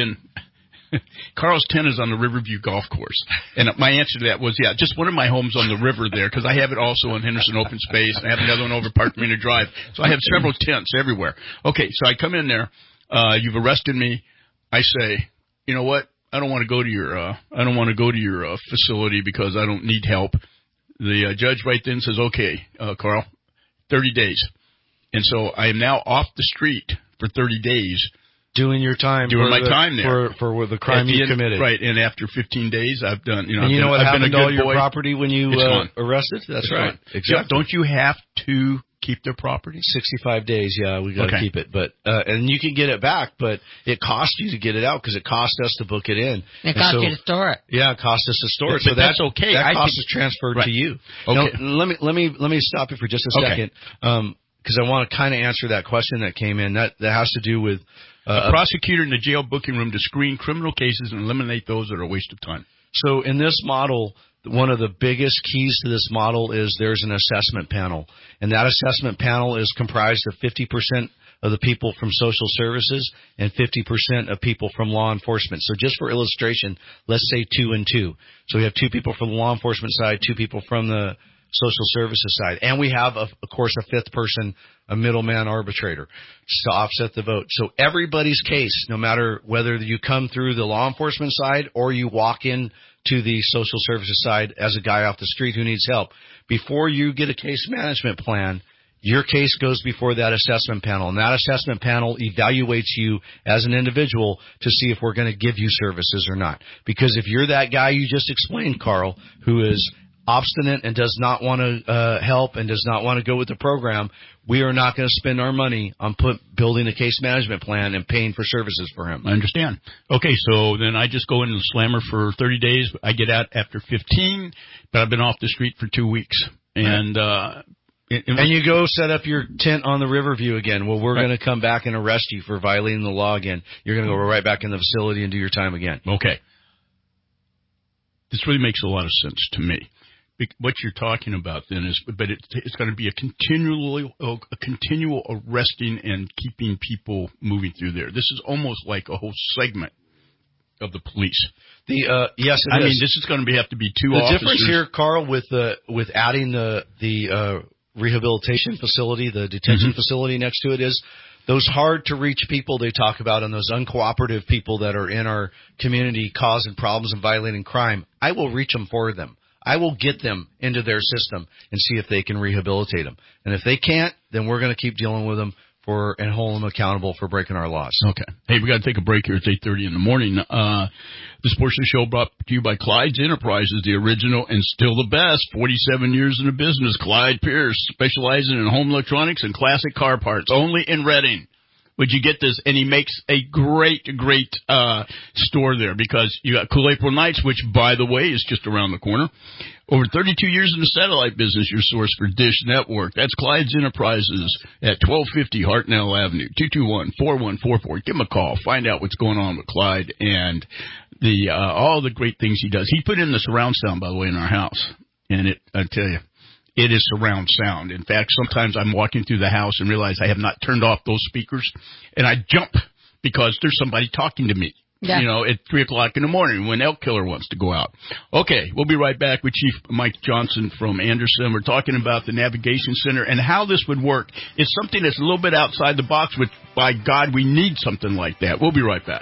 Carl's tent is on the Riverview Golf Course. And my answer to that was, just one of my homes on the river there, because I have it also in Henderson Open Space. And I have another one over Park Marina Drive. So I have several tents everywhere. Okay, so I come in there. You've arrested me. I say, you know what? I don't want to go to your facility because I don't need help. The judge right then says, okay, Carl, 30 days. And so I am now off the street for 30 days. Doing your time. Doing my time there. For the crime you committed. Right, and after 15 days, I've done, And you know what happened to all your property when you arrested? That's right. Exactly. Yeah, don't you have to keep their property? 65 days, we got to keep it. But and you can get it back, but it costs you to get it out because it cost us to book it in. It cost you to store it. Yeah, it cost us to store it. But so that's okay. That cost is transferred to you. Okay. Now, let me stop you for just a second. Because I want to kind of answer that question that came in. That has to do with a prosecutor in the jail booking room to screen criminal cases and eliminate those that are a waste of time. So in this model, one of the biggest keys to this model is there's an assessment panel. And that assessment panel is comprised of 50% of the people from social services and 50% of people from law enforcement. So just for illustration, let's say 2 and 2. So we have 2 people from the law enforcement side, 2 people from the social services side. And we have, of course, a 5th person, a middleman arbitrator, to offset the vote. So everybody's case, no matter whether you come through the law enforcement side or you walk in to the social services side as a guy off the street who needs help, before you get a case management plan, your case goes before that assessment panel. And that assessment panel evaluates you as an individual to see if we're going to give you services or not. Because if you're that guy you just explained, Carl, who is obstinate and does not want to help and does not want to go with the program, we are not going to spend our money on building a case management plan and paying for services for him. I understand. Okay, so then I just go into the slammer for 30 days. I get out after 15, but I've been off the street for 2 weeks. And and you go set up your tent on the Riverview again. Well, we're going to come back and arrest you for violating the law again. You're going to go right back in the facility and do your time again. Okay. This really makes a lot of sense to me. What you're talking about then is, but it's going to be a continual arresting and keeping people moving through there. This is almost like a whole segment of the police. Yes, it is. I mean, this is going to have to be 2 officers. The difference here, Carl, with adding the rehabilitation facility, the detention facility next to it, is those hard to reach people they talk about and those uncooperative people that are in our community causing problems and violating crime. I will reach them for them. I will get them into their system and see if they can rehabilitate them. And if they can't, then we're going to keep dealing with them and hold them accountable for breaking our laws. Okay. Hey, we got to take a break here. It's 8:30 in the morning. This portion of the show brought to you by Clyde's Enterprises, the original and still the best. 47 years in the business. Clyde Pierce, specializing in home electronics and classic car parts, only in Reading. Would you get this? And he makes a great store there, because you got Cool April Nights, which, by the way, is just around the corner. Over 32 years in the satellite business, your source for Dish Network. That's Clyde's Enterprises at 1250 Hartnell Avenue, 221-4144. Give him a call. Find out what's going on with Clyde and all the great things he does. He put in the surround sound, by the way, in our house. And I tell you, it is surround sound. In fact, sometimes I'm walking through the house and realize I have not turned off those speakers, and I jump because there's somebody talking to me, at 3 o'clock in the morning when Elk Killer wants to go out. Okay, we'll be right back with Chief Mike Johnson from Anderson. We're talking about the Navigation Center and how this would work. It's something that's a little bit outside the box, which, by God, we need something like that. We'll be right back.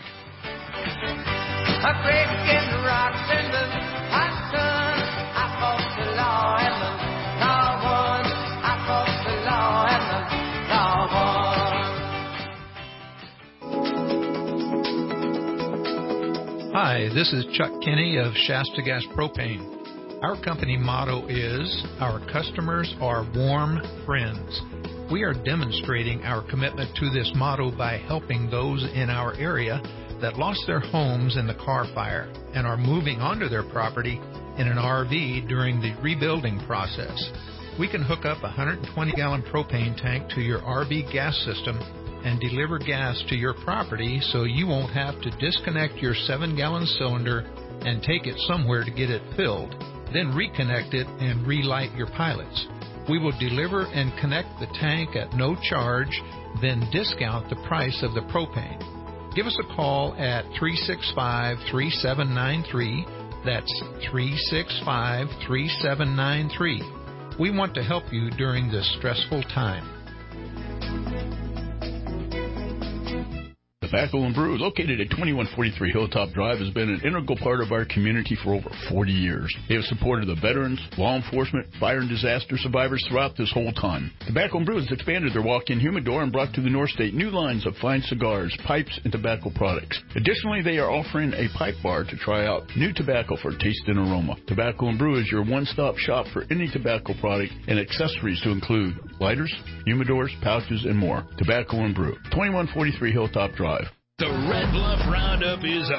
Hi, this is Chuck Kinney of Shasta Gas Propane. Our company motto is, our customers are warm friends. We are demonstrating our commitment to this motto by helping those in our area that lost their homes in the car fire and are moving onto their property in an RV during the rebuilding process. We can hook up a 120-gallon propane tank to your RV gas system and deliver gas to your property so you won't have to disconnect your 7-gallon cylinder and take it somewhere to get it filled, then reconnect it and relight your pilots. We will deliver and connect the tank at no charge, then discount the price of the propane. Give us a call at 365-3793. That's 365-3793. We want to help you during this stressful time. Tobacco and Brew, located at 2143 Hilltop Drive, has been an integral part of our community for over 40 years. They have supported the veterans, law enforcement, fire and disaster survivors throughout this whole time. Tobacco and Brew has expanded their walk-in humidor and brought to the North State new lines of fine cigars, pipes, and tobacco products. Additionally, they are offering a pipe bar to try out new tobacco for taste and aroma. Tobacco and Brew is your one-stop shop for any tobacco product and accessories to include lighters, humidors, pouches, and more. Tobacco and Brew, 2143 Hilltop Drive. The Red Bluff Roundup is on.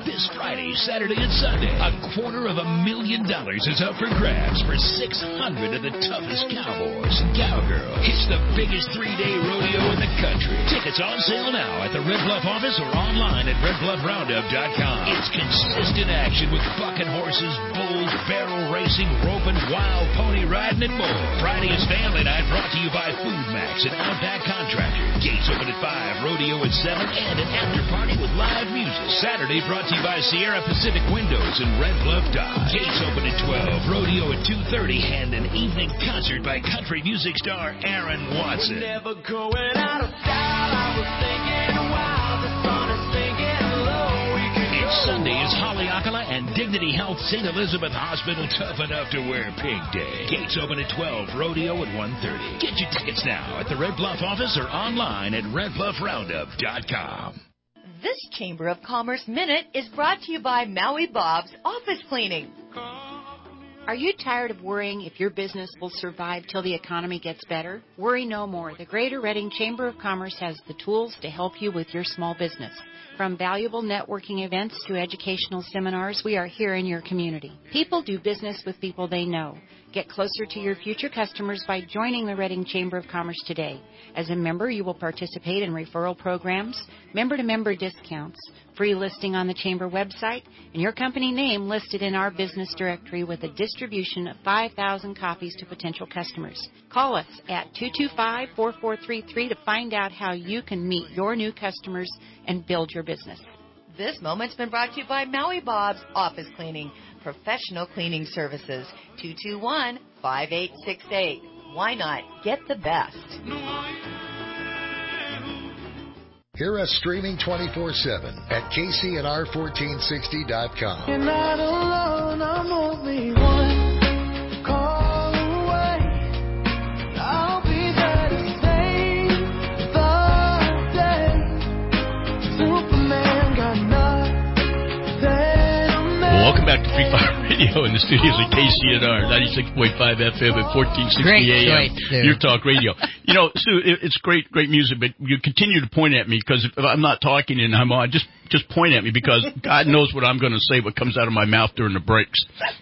This Friday, Saturday, and Sunday, $250,000 is up for grabs for 600 of the toughest cowboys and cowgirls. It's the biggest 3-day rodeo in the country. Tickets on sale now at the Red Bluff office or online at redbluffroundup.com. It's consistent action with bucking horses, bulls, barrel racing, roping, wild pony riding, and more. Friday is family night brought to you by Food Max and Outback Contractor. Gates open at 5, rodeo at 7, and an after party with live music. Saturday brought to you by Sierra Pacific Windows and Red Bluff Dodge. Gates open at 12, rodeo at 2:30, and an evening concert by country music star Aaron Watson. Never going out of style. I was thinking while the sun is sinking low. And Sunday is Haleakala and Dignity Health St. Elizabeth Hospital tough enough to wear Pink Day. Gates open at 12, rodeo at 1:30. Get your tickets now at the Red Bluff office or online at redbluffroundup.com. This Chamber of Commerce Minute is brought to you by Maui Bob's Office Cleaning. Are you tired of worrying if your business will survive till the economy gets better? Worry no more. The Greater Reading Chamber of Commerce has the tools to help you with your small business. From valuable networking events to educational seminars, we are here in your community. People do business with people they know. Get closer to your future customers by joining the Reading Chamber of Commerce today. As a member, you will participate in referral programs, member-to-member discounts, free listing on the Chamber website, and your company name listed in our business directory with a distribution of 5,000 copies to potential customers. Call us at 225-4433 to find out how you can meet your new customers and build your business. This moment's been brought to you by Maui Bob's Office Cleaning, professional cleaning services, 221-5868. Why not get the best? Hear us streaming 24/7 at KCNR1460.com. You're not alone, I'm only one call away. I'll be there to save the day. Superman got nothing. Welcome back to Free Fire Radio in the studios at KCNR 96.5 FM at 1460 Great AM. choice, Sue. Your talk radio. You know, Sue, it's great music, but you continue to point at me because if I'm not talking and I'm on, just point at me because God knows what I'm going to say, what comes out of my mouth during the breaks.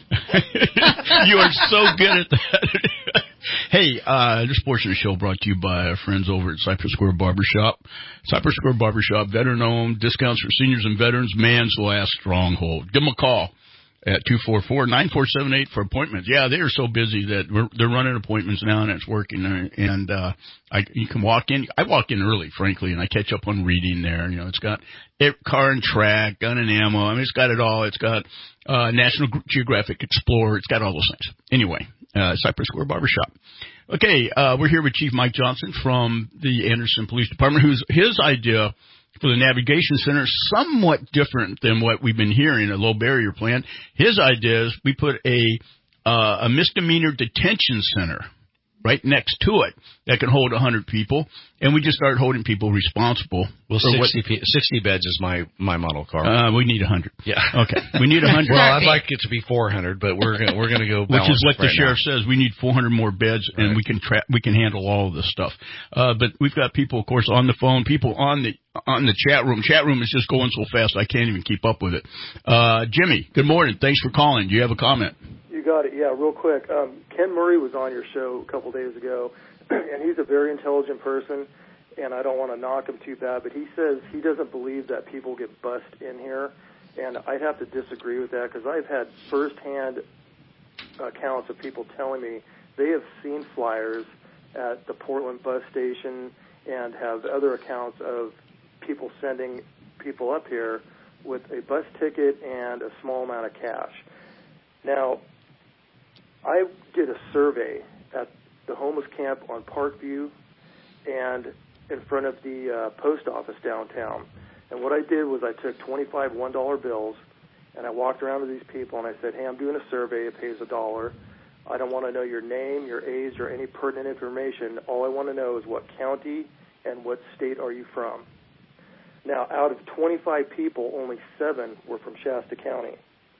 You are so good at that. Hey, this portion of the show brought to you by our friends over at Cypress Square Barbershop. Cypress Square Barbershop, veteran-owned, discounts for seniors and veterans, man's last stronghold. Give them a call at 244-9478 for appointments. Yeah, they are so busy that they're running appointments now, and it's working. And you can walk in. I walk in early, frankly, and I catch up on reading there. You know, it's got car and track, gun and ammo. I mean, it's got it all. It's got National Geographic Explorer. It's got all those things. Anyway, Cypress Square Barbershop. Okay, we're here with Chief Mike Johnson from the Anderson Police Department, whose his idea for the navigation center is somewhat different than what we've been hearing, a low barrier plan. His idea is we put a misdemeanor detention center right next to it that can hold 100 people, and we just start holding people responsible. Well, 60 beds is my model car. We need 100. Yeah. Okay. We need 100. Well, I'd like it to be 400, but we're gonna go. Which is what the right sheriff now says. We need 400 more beds, and Right. we can handle all of this stuff. But we've got people, of course, on the phone. People on the chat room. Chat room is just going so fast I can't even keep up with it. Jimmy, good morning. Thanks for calling. Do you have a comment? You got it. Yeah, real quick. Ken Murray was on your show a couple days ago, and he's a very intelligent person, and I don't want to knock him too bad, but he says he doesn't believe that people get bussed in here, and I'd have to disagree with that because I've had firsthand accounts of people telling me they have seen flyers at the Portland bus station and have other accounts of people sending people up here with a bus ticket and a small amount of cash. Now, I did a survey at the homeless camp on Parkview and in front of the post office downtown. And what I did was I took 25 $1 bills and I walked around to these people and I said, hey, I'm doing a survey. It pays $1. I don't want to know your name, your age, or any pertinent information. All I want to know is what county and what state are you from. Now, out of 25 people, only 7 were from Shasta County.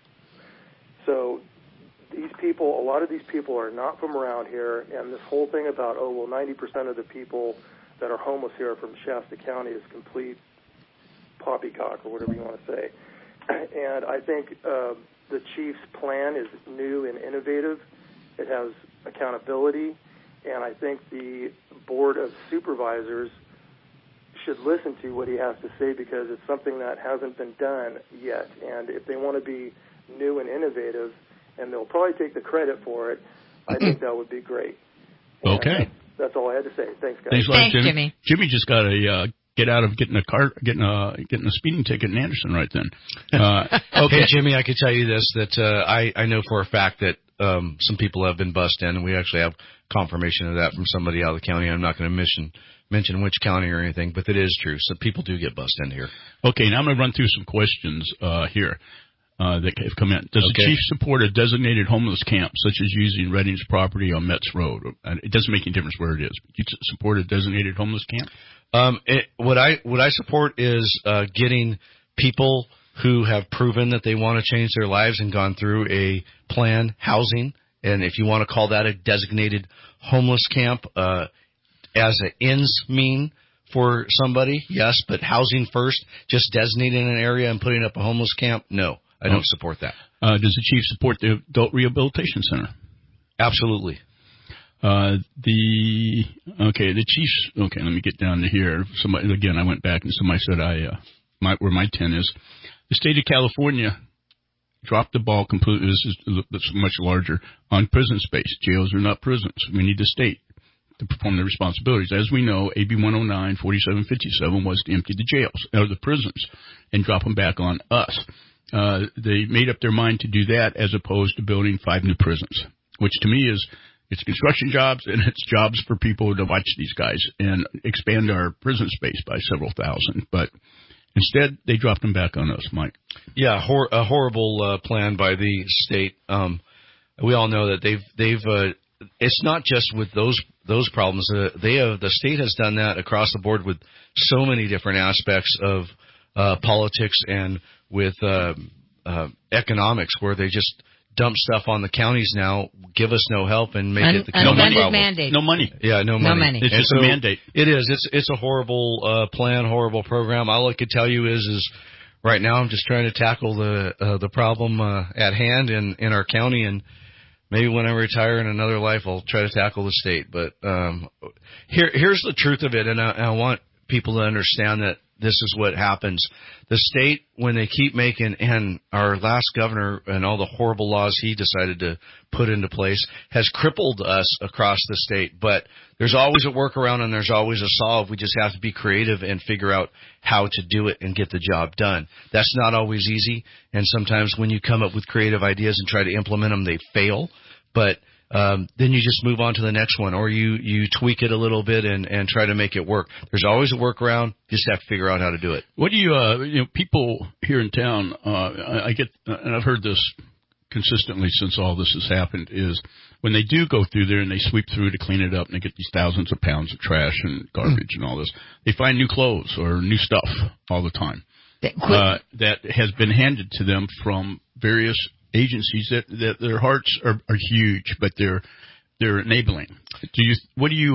So these people, a lot of these people are not from around here, and this whole thing about, 90% of the people that are homeless here are from Shasta County is complete poppycock, or whatever you want to say. And I think the chief's plan is new and innovative. It has accountability, and I think the Board of Supervisors should listen to what he has to say because it's something that hasn't been done yet. And if they want to be new and innovative, and they'll probably take the credit for it, I think that would be great. And Okay. That's all I had to say. Thanks, guys. Thanks a lot, Jimmy. Jimmy just got a get out of getting a speeding ticket in Anderson right then. Okay, Jimmy, I could tell you this, that I know for a fact that some people have been bussed in, and we actually have confirmation of that from somebody out of the county. I'm not going to mention which county or anything, but it is true. So people do get bussed in here. Okay, now I'm going to run through some questions here that have come in. Does the chief support a designated homeless camp, such as using Redding's property on Metz Road? It doesn't make any difference where it is. Do you support a designated homeless camp? What I support is getting people who have proven that they want to change their lives and gone through a plan, housing, and if you want to call that a designated homeless camp, as an ends mean for somebody, yes, but housing first, just designating an area and putting up a homeless camp, no, I don't support that. Does the chief support the Adult Rehabilitation Center? Absolutely. The chiefs. Okay, let me get down to here. Somebody again. I went back and somebody said where my 10 is. The state of California dropped the ball completely. This is much larger on prison space. Jails are not prisons. We need the state to perform their responsibilities. As we know, AB 109 4757 was to empty the jails out of the prisons and drop them back on us. They made up their mind to do that as opposed to building 5 new prisons, which to me is. It's construction jobs, and it's jobs for people to watch these guys and expand our prison space by several thousand. But instead, they dropped them back on us, Mike. Yeah, a horrible plan by the state. We all know that they've. It's not just with those problems. The state has done that across the board with so many different aspects of politics and with economics, where they just dump stuff on the counties now, give us no help, and make it the county problem. Mandate. No money. Yeah, no money. It's just a mandate. It is. It's a horrible plan, horrible program. All I could tell you is right now I'm just trying to tackle the problem at hand in our county, and maybe when I retire in another life I'll try to tackle the state. But here's the truth of it, and I want people to understand that this is what happens. The state, when they keep making, and our last governor and all the horrible laws he decided to put into place, has crippled us across the state. But there's always a workaround and there's always a solve. We just have to be creative and figure out how to do it and get the job done. That's not always easy. And sometimes when you come up with creative ideas and try to implement them, they fail. But then you just move on to the next one, or you tweak it a little bit and try to make it work. There's always a workaround. You just have to figure out how to do it. What do you people here in town, I get, and I've heard this consistently since all this has happened, is when they do go through there and they sweep through to clean it up and they get these thousands of pounds of trash and garbage and all this, they find new clothes or new stuff all the time that has been handed to them from various agencies that their hearts are huge, but they're enabling. Do you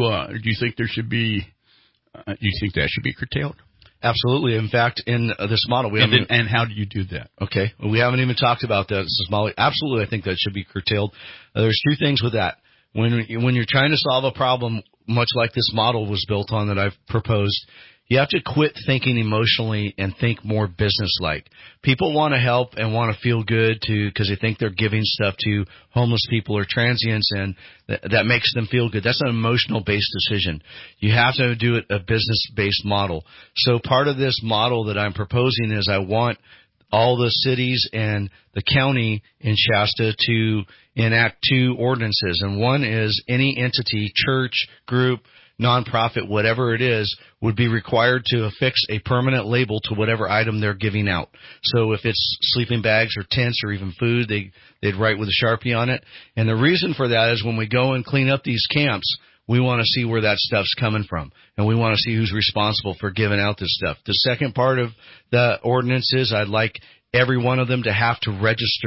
think there should be? Do you think that should be curtailed? Absolutely. In fact, in this model, and how do you do that? Okay, well, we haven't even talked about that. This is Molly. Absolutely, I think that should be curtailed. There's two things with that. When you're trying to solve a problem, much like this model was built on that I've proposed, you have to quit thinking emotionally and think more business-like. People want to help and want to feel good because they think they're giving stuff to homeless people or transients, and that makes them feel good. That's an emotional-based decision. You have to do it a business-based model. So part of this model that I'm proposing is I want all the cities and the county in Shasta to enact 2 ordinances, and one is any entity, church, group, nonprofit, whatever it is, would be required to affix a permanent label to whatever item they're giving out. So if it's sleeping bags or tents or even food, they'd write with a Sharpie on it. And the reason for that is when we go and clean up these camps, we want to see where that stuff's coming from, and we want to see who's responsible for giving out this stuff. The second part of the ordinance is I'd like every one of them to have to register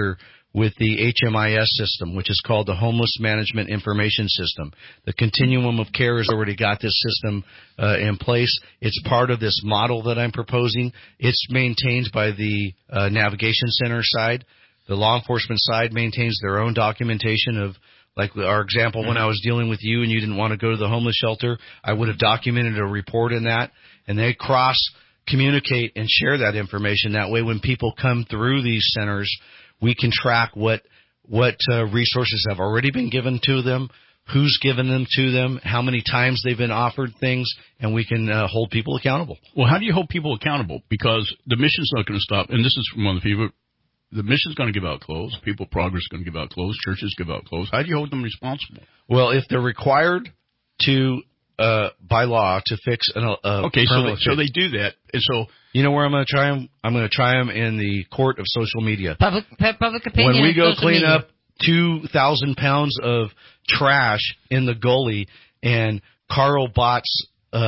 with the HMIS system, which is called the Homeless Management Information System. The Continuum of Care has already got this system in place. It's part of this model that I'm proposing. It's maintained by the Navigation Center side. The law enforcement side maintains their own documentation of, like our example, when I was dealing with you and you didn't want to go to the homeless shelter, I would have documented a report in that, and they communicate and share that information. That way, when people come through these centers, we can track what resources have already been given to them, who's given them to them, how many times they've been offered things, and we can hold people accountable. Well, how do you hold people accountable? Because the mission's not going to stop, and this is from one of the people. The mission's going to give out clothes. People Progress is going to give out clothes. Churches give out clothes. How do you hold them responsible? Well, if they're required to by law to fix okay, so they do that, and so you know where I'm going to try them. I'm going to try them in the court of social media. Public opinion. When we go clean media. up 2,000 pounds of trash in the gully, and Carl Bott's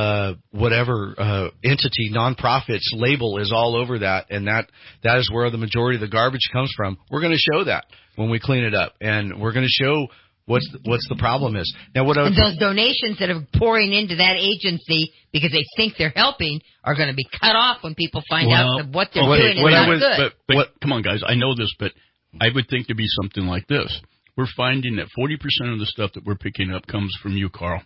whatever entity, nonprofit's label is all over that, and that is where the majority of the garbage comes from. We're going to show that when we clean it up, and we're going to show what's the problem is. Now, and those donations that are pouring into that agency because they think they're helping are going to be cut off when people find out that what they're doing is not good. But come on, guys, I know this, but I would think to be something like this. We're finding that 40% of the stuff that we're picking up comes from you, Carl.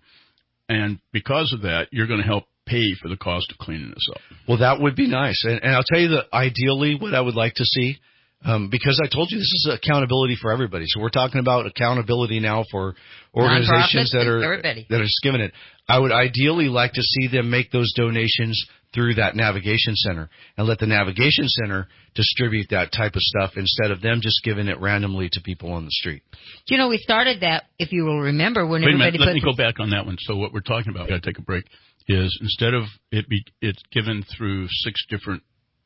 And because of that, you're going to help pay for the cost of cleaning this up. Well, that would be nice. And I'll tell you that ideally what I would like to see, because I told you this is accountability for everybody. So we're talking about accountability now for organizations that are just giving it. I would ideally like to see them make those donations through that Navigation Center and let the Navigation Center distribute that type of stuff instead of them just giving it randomly to people on the street. You know, we started that, if you will remember, when Wait everybody a minute, let me go back on that one. So what we're talking about, got to take a break, is instead of it's given through 6 different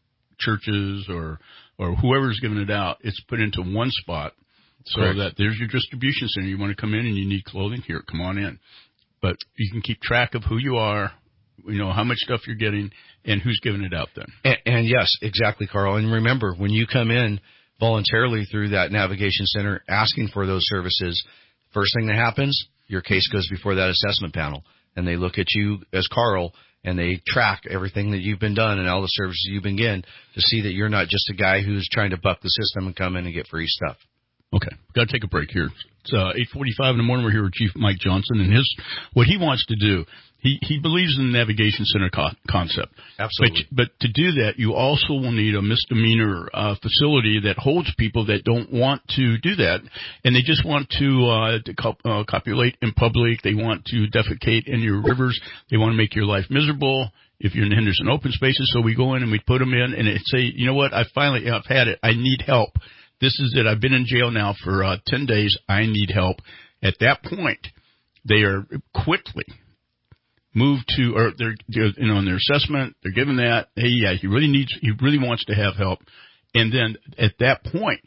churches or whoever's giving it out, it's put into one spot so Correct. that there's your distribution center. You want to come in and you need clothing, here, come on in. But you can keep track of who you are, you know, how much stuff you're getting, and who's giving it out then. And yes, exactly, Carl. And remember, when you come in voluntarily through that Navigation Center asking for those services, first thing that happens, your case goes before that assessment panel, and they look at you as Carl, and they track everything that you've been done and all the services you've been getting to see that you're not just a guy who's trying to buck the system and come in and get free stuff. Okay, got to take a break here. It's 8:45 in the morning. We're here with Chief Mike Johnson, and what he wants to do. He believes in the Navigation Center concept. Absolutely. But to do that, you also will need a misdemeanor facility that holds people that don't want to do that, and they just want to copulate in public. They want to defecate in your rivers. They want to make your life miserable. If you're in Henderson open spaces, so we go in and we put them in, and say, you know what? I've had it. I need help. This is it. I've been in jail now for 10 days. I need help. At that point, they are quickly moved to, or they're, you know, in their assessment, they're given that. Hey, yeah, he really wants to have help. And then at that point,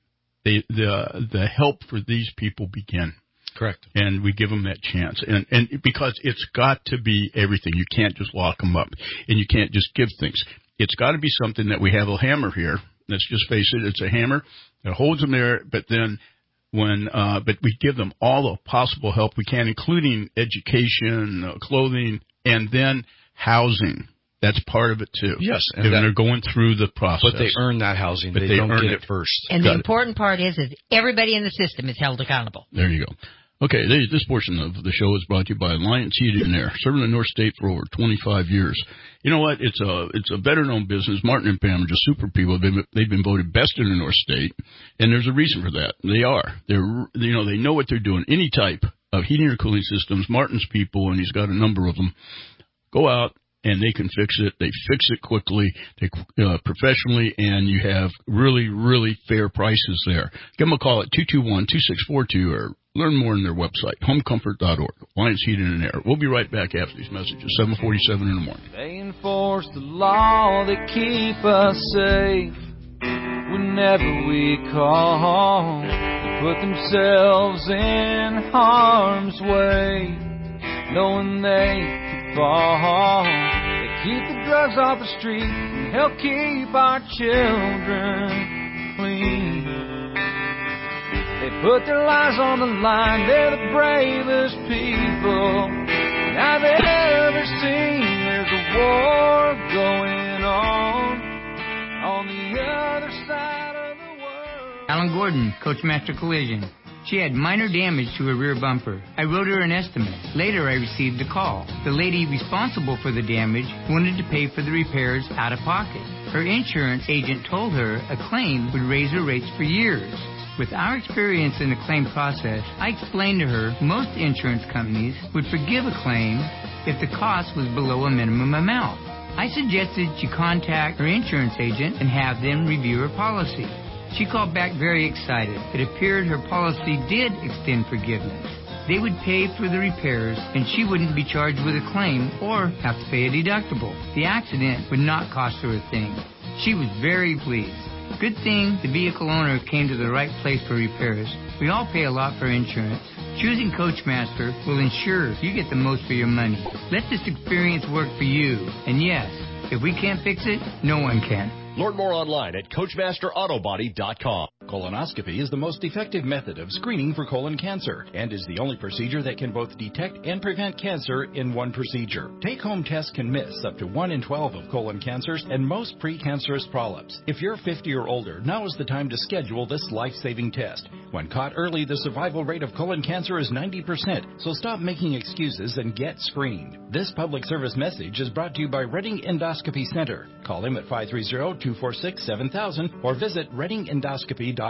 the help for these people begin. Correct. And we give them that chance. And because it's got to be everything. You can't just lock them up, and you can't just give things. It's got to be something that we have a hammer here. Let's just face it, it's a hammer that holds them there, but then but we give them all the possible help we can, including education, clothing, and then housing. That's part of it, too. Yes. And they're going through the process. But they earn that housing. They don't get it first. And the important part is everybody in the system is held accountable. There you go. Okay, this portion of the show is brought to you by Alliance Heating and Air, serving the North State for over 25 years. You know what? It's a better-known business. Martin and Pam are just super people. They've been voted best in the North State, and there's a reason for that. They are. They know what they're doing. Any type of heating or cooling systems, Martin's people, and he's got a number of them, go out, and they can fix it. They fix it quickly, professionally, and you have really, really fair prices there. Give them a call at 221-2642 or learn more on their website, homecomfort.org. Alliance Heating and Air. We'll be right back after these messages, 7:47 in the morning. They enforce the law that keep us safe whenever we call. They put themselves in harm's way, knowing they could fall. They keep the drugs off the street and help keep our children clean. put their lives on the line. They're the bravest people I've ever seen. There's a war going on the other side of the world. Alan Gordon, Coachmaster Collision. She had minor damage to her rear bumper. I wrote her an estimate. Later, I received a call. The lady responsible for the damage wanted to pay for the repairs out of pocket. Her insurance agent told her a claim would raise her rates for years. With our experience in the claim process, I explained to her most insurance companies would forgive a claim if the cost was below a minimum amount. I suggested she contact her insurance agent and have them review her policy. She called back very excited. It appeared her policy did extend forgiveness. They would pay for the repairs, and she wouldn't be charged with a claim or have to pay a deductible. The accident would not cost her a thing. She was very pleased. Good thing the vehicle owner came to the right place for repairs. We all pay a lot for insurance. Choosing Coachmaster will ensure you get the most for your money. Let this experience work for you. And yes, if we can't fix it, no one can. Learn more online at CoachmasterAutobody.com. Colonoscopy is the most effective method of screening for colon cancer and is the only procedure that can both detect and prevent cancer in one procedure. Take-home tests can miss up to 1 in 12 of colon cancers and most precancerous polyps. If you're 50 or older, now is the time to schedule this life-saving test. When caught early, the survival rate of colon cancer is 90%, so stop making excuses and get screened. This public service message is brought to you by Redding Endoscopy Center. Call him at 530-246-7000 or visit reddingendoscopy.com.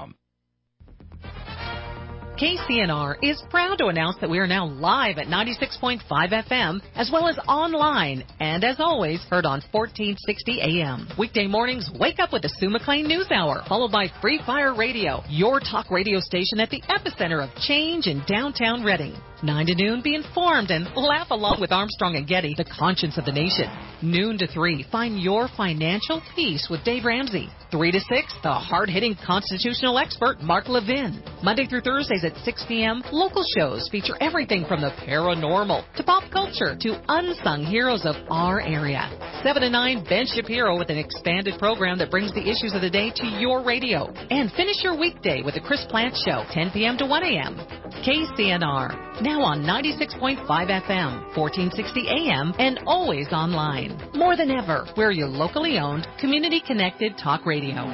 KCNR is proud to announce that we are now live at 96.5 FM as well as online and as always heard on 1460 AM. Weekday mornings, wake up with the Sue McLean News Hour followed by Free Fire Radio, your talk radio station at the epicenter of change in downtown Redding. 9 to noon, be informed and laugh along with Armstrong and Getty, the conscience of the nation. Noon to 3, find your financial peace with Dave Ramsey. 3 to 6, the hard-hitting constitutional expert Mark Levin. Monday through Thursdays at 6 p.m., local shows feature everything from the paranormal to pop culture to unsung heroes of our area. 7 to 9, Ben Shapiro with an expanded program that brings the issues of the day to your radio. And finish your weekday with the Chris Plant Show, 10 p.m. to 1 a.m. KCNR, now on 96.5 FM, 1460 AM, and always online. More than ever, we're your locally owned, community-connected talk radio.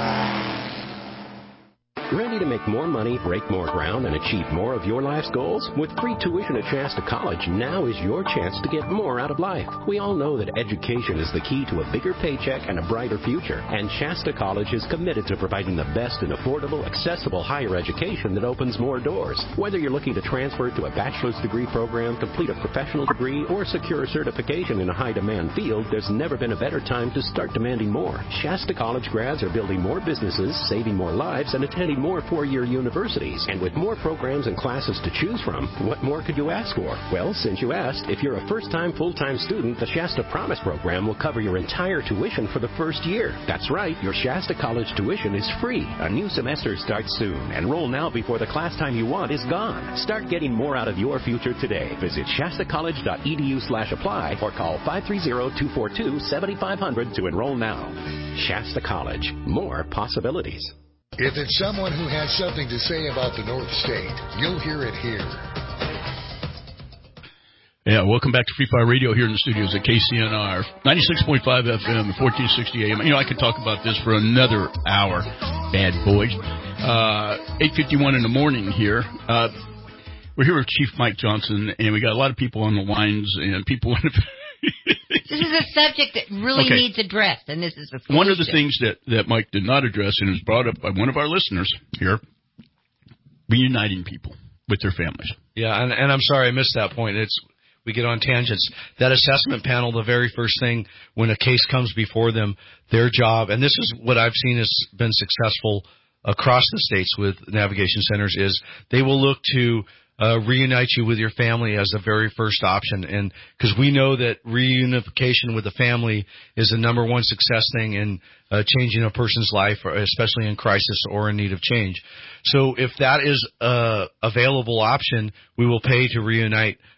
Ready to make more money, break more ground, and achieve more of your life's goals? With free tuition at Shasta College, now is your chance to get more out of life. We all know that education is the key to a bigger paycheck and a brighter future, and Shasta College is committed to providing the best in affordable, accessible higher education that opens more doors. Whether you're looking to transfer to a bachelor's degree program, complete a professional degree, or secure a certification in a high-demand field, there's never been a better time to start demanding more. Shasta College grads are building more businesses, saving more lives, and attending more four-year universities. And with more programs and classes to choose from, what more could you ask for? Well, since you asked, if you're a first-time full-time student, the Shasta Promise program will cover your entire tuition for the first year. That's right, your Shasta College tuition is free. A new semester starts soon. Enroll now before the class time you want is gone. Start getting more out of your future today. Visit shastacollege.edu/apply or call 530-242-7500 to enroll now. Shasta College. More possibilities. If it's someone who has something to say about the North State, you'll hear it here. Yeah, welcome back to Free Fire Radio here in the studios at KCNR, 96.5 FM, 1460 AM. You know, I could talk about this for another hour, bad boys. 8:51 in the morning here. We're here with Chief Mike Johnson, and we got a lot of people on the lines, and people want to... This is a subject that really needs addressed, and this is a solution. One of the things that Mike did not address, and was brought up by one of our listeners here, reuniting people with their families. Yeah, and I'm sorry I missed that point. We get on tangents. That assessment panel, the very first thing when a case comes before them, their job, and this is what I've seen has been successful across the states with navigation centers, is they will look to reunite you with your family as the very first option. And because we know that reunification with the family is the number one success thing in changing a person's life, especially in crisis or in need of change. So if that is a available option, we will pay to reunite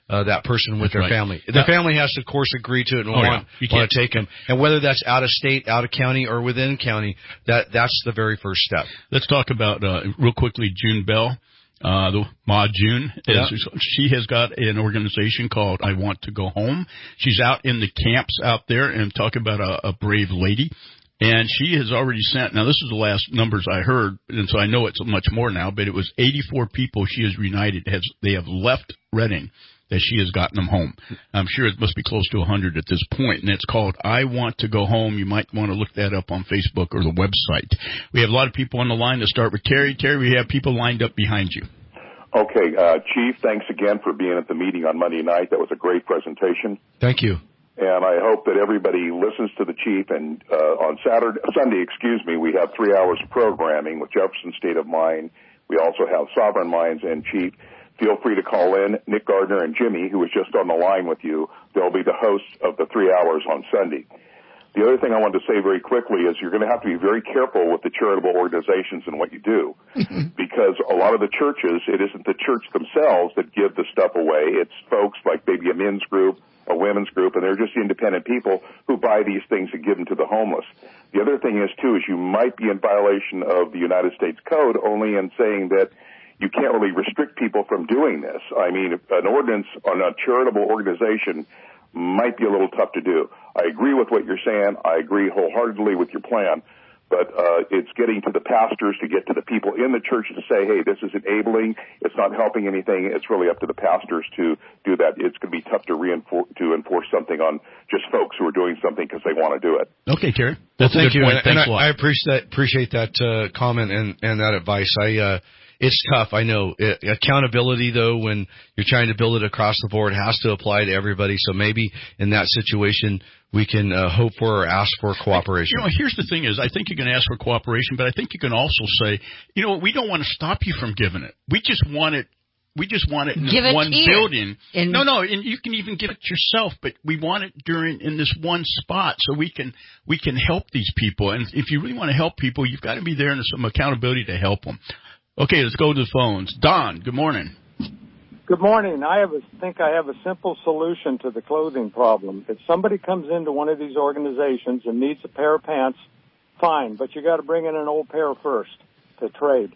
that person with That's their right. family. The family has to, of course, agree to it and want to take them. And whether that's out of state, out of county, or within county, that's the very first step. Let's talk about, real quickly, June Bell. The Ma June, she has got an organization called I Want to Go Home. She's out in the camps out there, and talk about a brave lady. And she has already sent, now this is the last numbers I heard, and so I know it's much more now, but it was 84 people she has reunited. They have left Reading, that she has gotten them home. I'm sure it must be close to 100 at this point, and it's called I Want to Go Home. You might want to look that up on Facebook or the website. We have a lot of people on the line. To start with Terry. Terry, we have people lined up behind you. Okay, Chief, thanks again for being at the meeting on Monday night. That was a great presentation. Thank you. And I hope that everybody listens to the Chief. And on Sunday, we have 3 hours of programming with Jefferson State of Mind. We also have Sovereign Minds. And Chief, feel free to call in. Nick Gardner and Jimmy, who was just on the line with you, they'll be the hosts of the 3 hours on Sunday. The other thing I wanted to say very quickly is you're going to have to be very careful with the charitable organizations and what you do, because a lot of the churches, it isn't the church themselves that give the stuff away. It's folks like maybe a men's group, a women's group, and they're just independent people who buy these things and give them to the homeless. The other thing is, too, is you might be in violation of the United States Code only in saying that you can't really restrict people from doing this. I mean, an ordinance on a charitable organization might be a little tough to do. I agree with what you're saying. I agree wholeheartedly with your plan. But it's getting to the pastors to get to the people in the church to say, hey, this is enabling. It's not helping anything. It's really up to the pastors to do that. It's going to be tough to enforce something on just folks who are doing something because they want to do it. Okay, Terry. That's a good point. Thanks a lot. I appreciate that comment and that advice. It's tough, I know. Accountability, though, when you're trying to build it across the board, has to apply to everybody. So maybe in that situation, we can hope for or ask for cooperation. Here's the thing is, I think you can ask for cooperation, but I think you can also say, we don't want to stop you from giving it. We just want it. We just want it in one building. No, and you can even give it yourself, but we want it in this one spot so we can help these people. And if you really want to help people, you've got to be there and there's some accountability to help them. Okay, let's go to the phones. Don, good morning. Good morning. I think I have a simple solution to the clothing problem. If somebody comes into one of these organizations and needs a pair of pants, fine, but you got to bring in an old pair first to trade.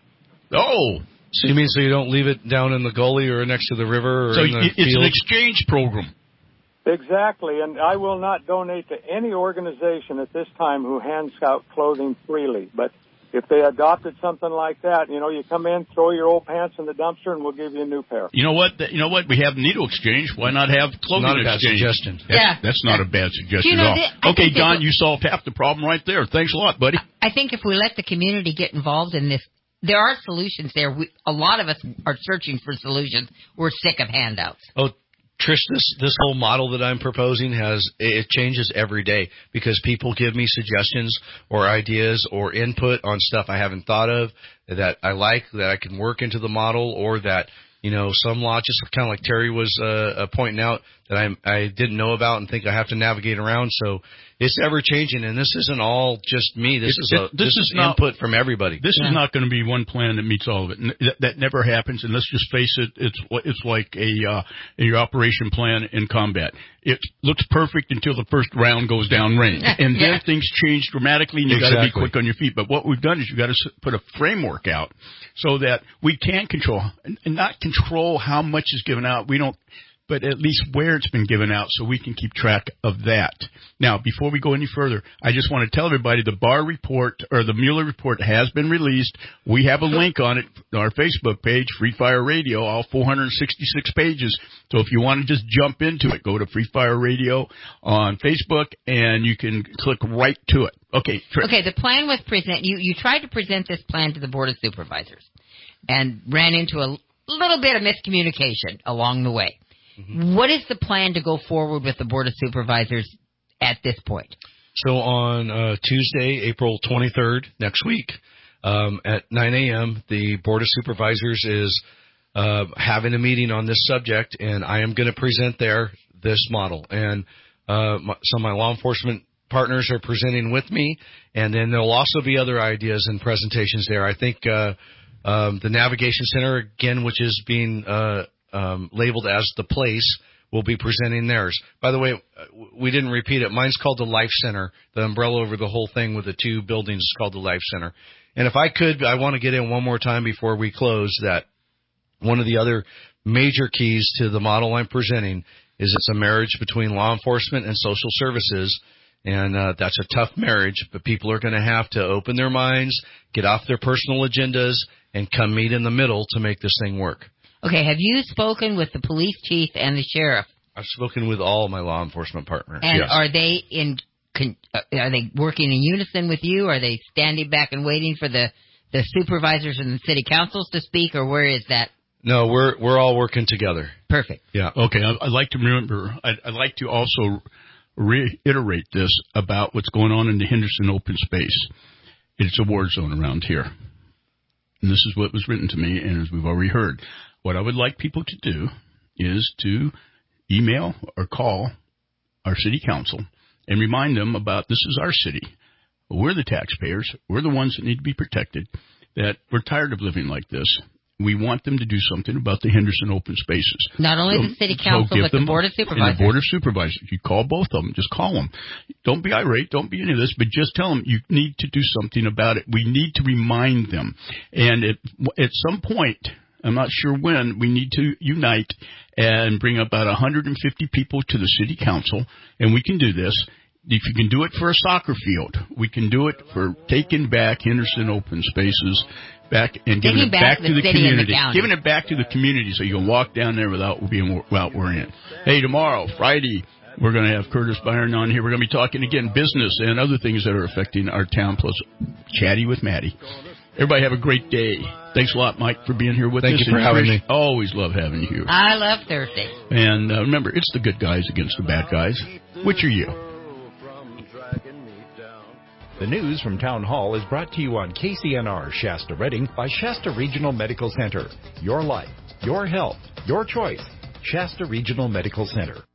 Oh, so you mean so you don't leave it down in the gully or next to the river or so in the it's field? An exchange program. Exactly, and I will not donate to any organization at this time who hands out clothing freely, but if they adopted something like that, you come in, throw your old pants in the dumpster, and we'll give you a new pair. You know what? We have needle exchange. Why not have clothing exchange? Not a bad suggestion. That's not a bad suggestion at all. Okay, Don, you solved half the problem right there. Thanks a lot, buddy. I think if we let the community get involved in this, there are solutions there. A lot of us are searching for solutions. We're sick of handouts. Oh, Trish, this whole model that I'm proposing it changes every day because people give me suggestions or ideas or input on stuff I haven't thought of that I like, that I can work into the model, or that, some law, just kind of like Terry was pointing out, that I didn't know about and think I have to navigate around. So it's ever changing, and this isn't all just me. This is input from everybody. This is not going to be one plan that meets all of it. That never happens. And let's just face it, it's like your operation plan in combat. It looks perfect until the first round goes downrange, and then things change dramatically, and you got to be quick on your feet. But what we've done is you got to put a framework out so that we can control, and not control how much is given out. We don't. But at least where it's been given out so we can keep track of that. Now, before we go any further, I just want to tell everybody the Barr report, or the Mueller report, has been released. We have a link on it on our Facebook page, Free Fire Radio, all 466 pages. So if you want to just jump into it, go to Free Fire Radio on Facebook, and you can click right to it. Okay, Trish. Okay, the plan was you tried to present this plan to the Board of Supervisors and ran into a little bit of miscommunication along the way. What is the plan to go forward with the Board of Supervisors at this point? So on Tuesday, April 23rd, next week, at 9 a.m., the Board of Supervisors is having a meeting on this subject, and I am going to present there this model. And some of my law enforcement partners are presenting with me, and then there will also be other ideas and presentations there. I think the Navigation Center, again, which is being labeled as The Place will be presenting theirs. By the way, we didn't repeat it. Mine's called the Life Center. The umbrella over the whole thing with the 2 buildings is called the Life Center. And if I could, I want to get in one more time before we close that one of the other major keys to the model I'm presenting is it's a marriage between law enforcement and social services. And that's a tough marriage, but people are going to have to open their minds, get off their personal agendas, and come meet in the middle to make this thing work. Okay, have you spoken with the police chief and the sheriff? I've spoken with all my law enforcement partners. And yes. are they working in unison with you? Are they standing back and waiting for the supervisors and the city councils to speak, or where is that? No, we're all working together. Perfect. Yeah. Okay, I'd like to remember. I'd like to also reiterate this about what's going on in the Henderson open space. It's a war zone around here. And this is what was written to me, and as we've already heard. What I would like people to do is to email or call our city council and remind them about this is our city. We're the taxpayers. We're the ones that need to be protected, that we're tired of living like this. We want them to do something about the Henderson open spaces. Not only the city council, but the board of supervisors. And the board of supervisors. You call both of them. Just call them. Don't be irate. Don't be any of this, but just tell them you need to do something about it. We need to remind them. And at some point, I'm not sure when, we need to unite and bring about 150 people to the city council, and we can do this. If you can do it for a soccer field, we can do it for taking back Henderson open spaces, back and giving it back to the community. Giving it back to the community so you can walk down there without worrying. Hey, tomorrow, Friday, we're going to have Curtis Byron on here. We're going to be talking again business and other things that are affecting our town, plus Chatty with Maddie. Everybody have a great day. Thanks a lot, Mike, for being here with us. Thank you for having me. Always love having you here. I love Thursday. And remember, it's the good guys against the bad guys. Which are you? The news from Town Hall is brought to you on KCNR Shasta Redding by Shasta Regional Medical Center. Your life, your health, your choice. Shasta Regional Medical Center.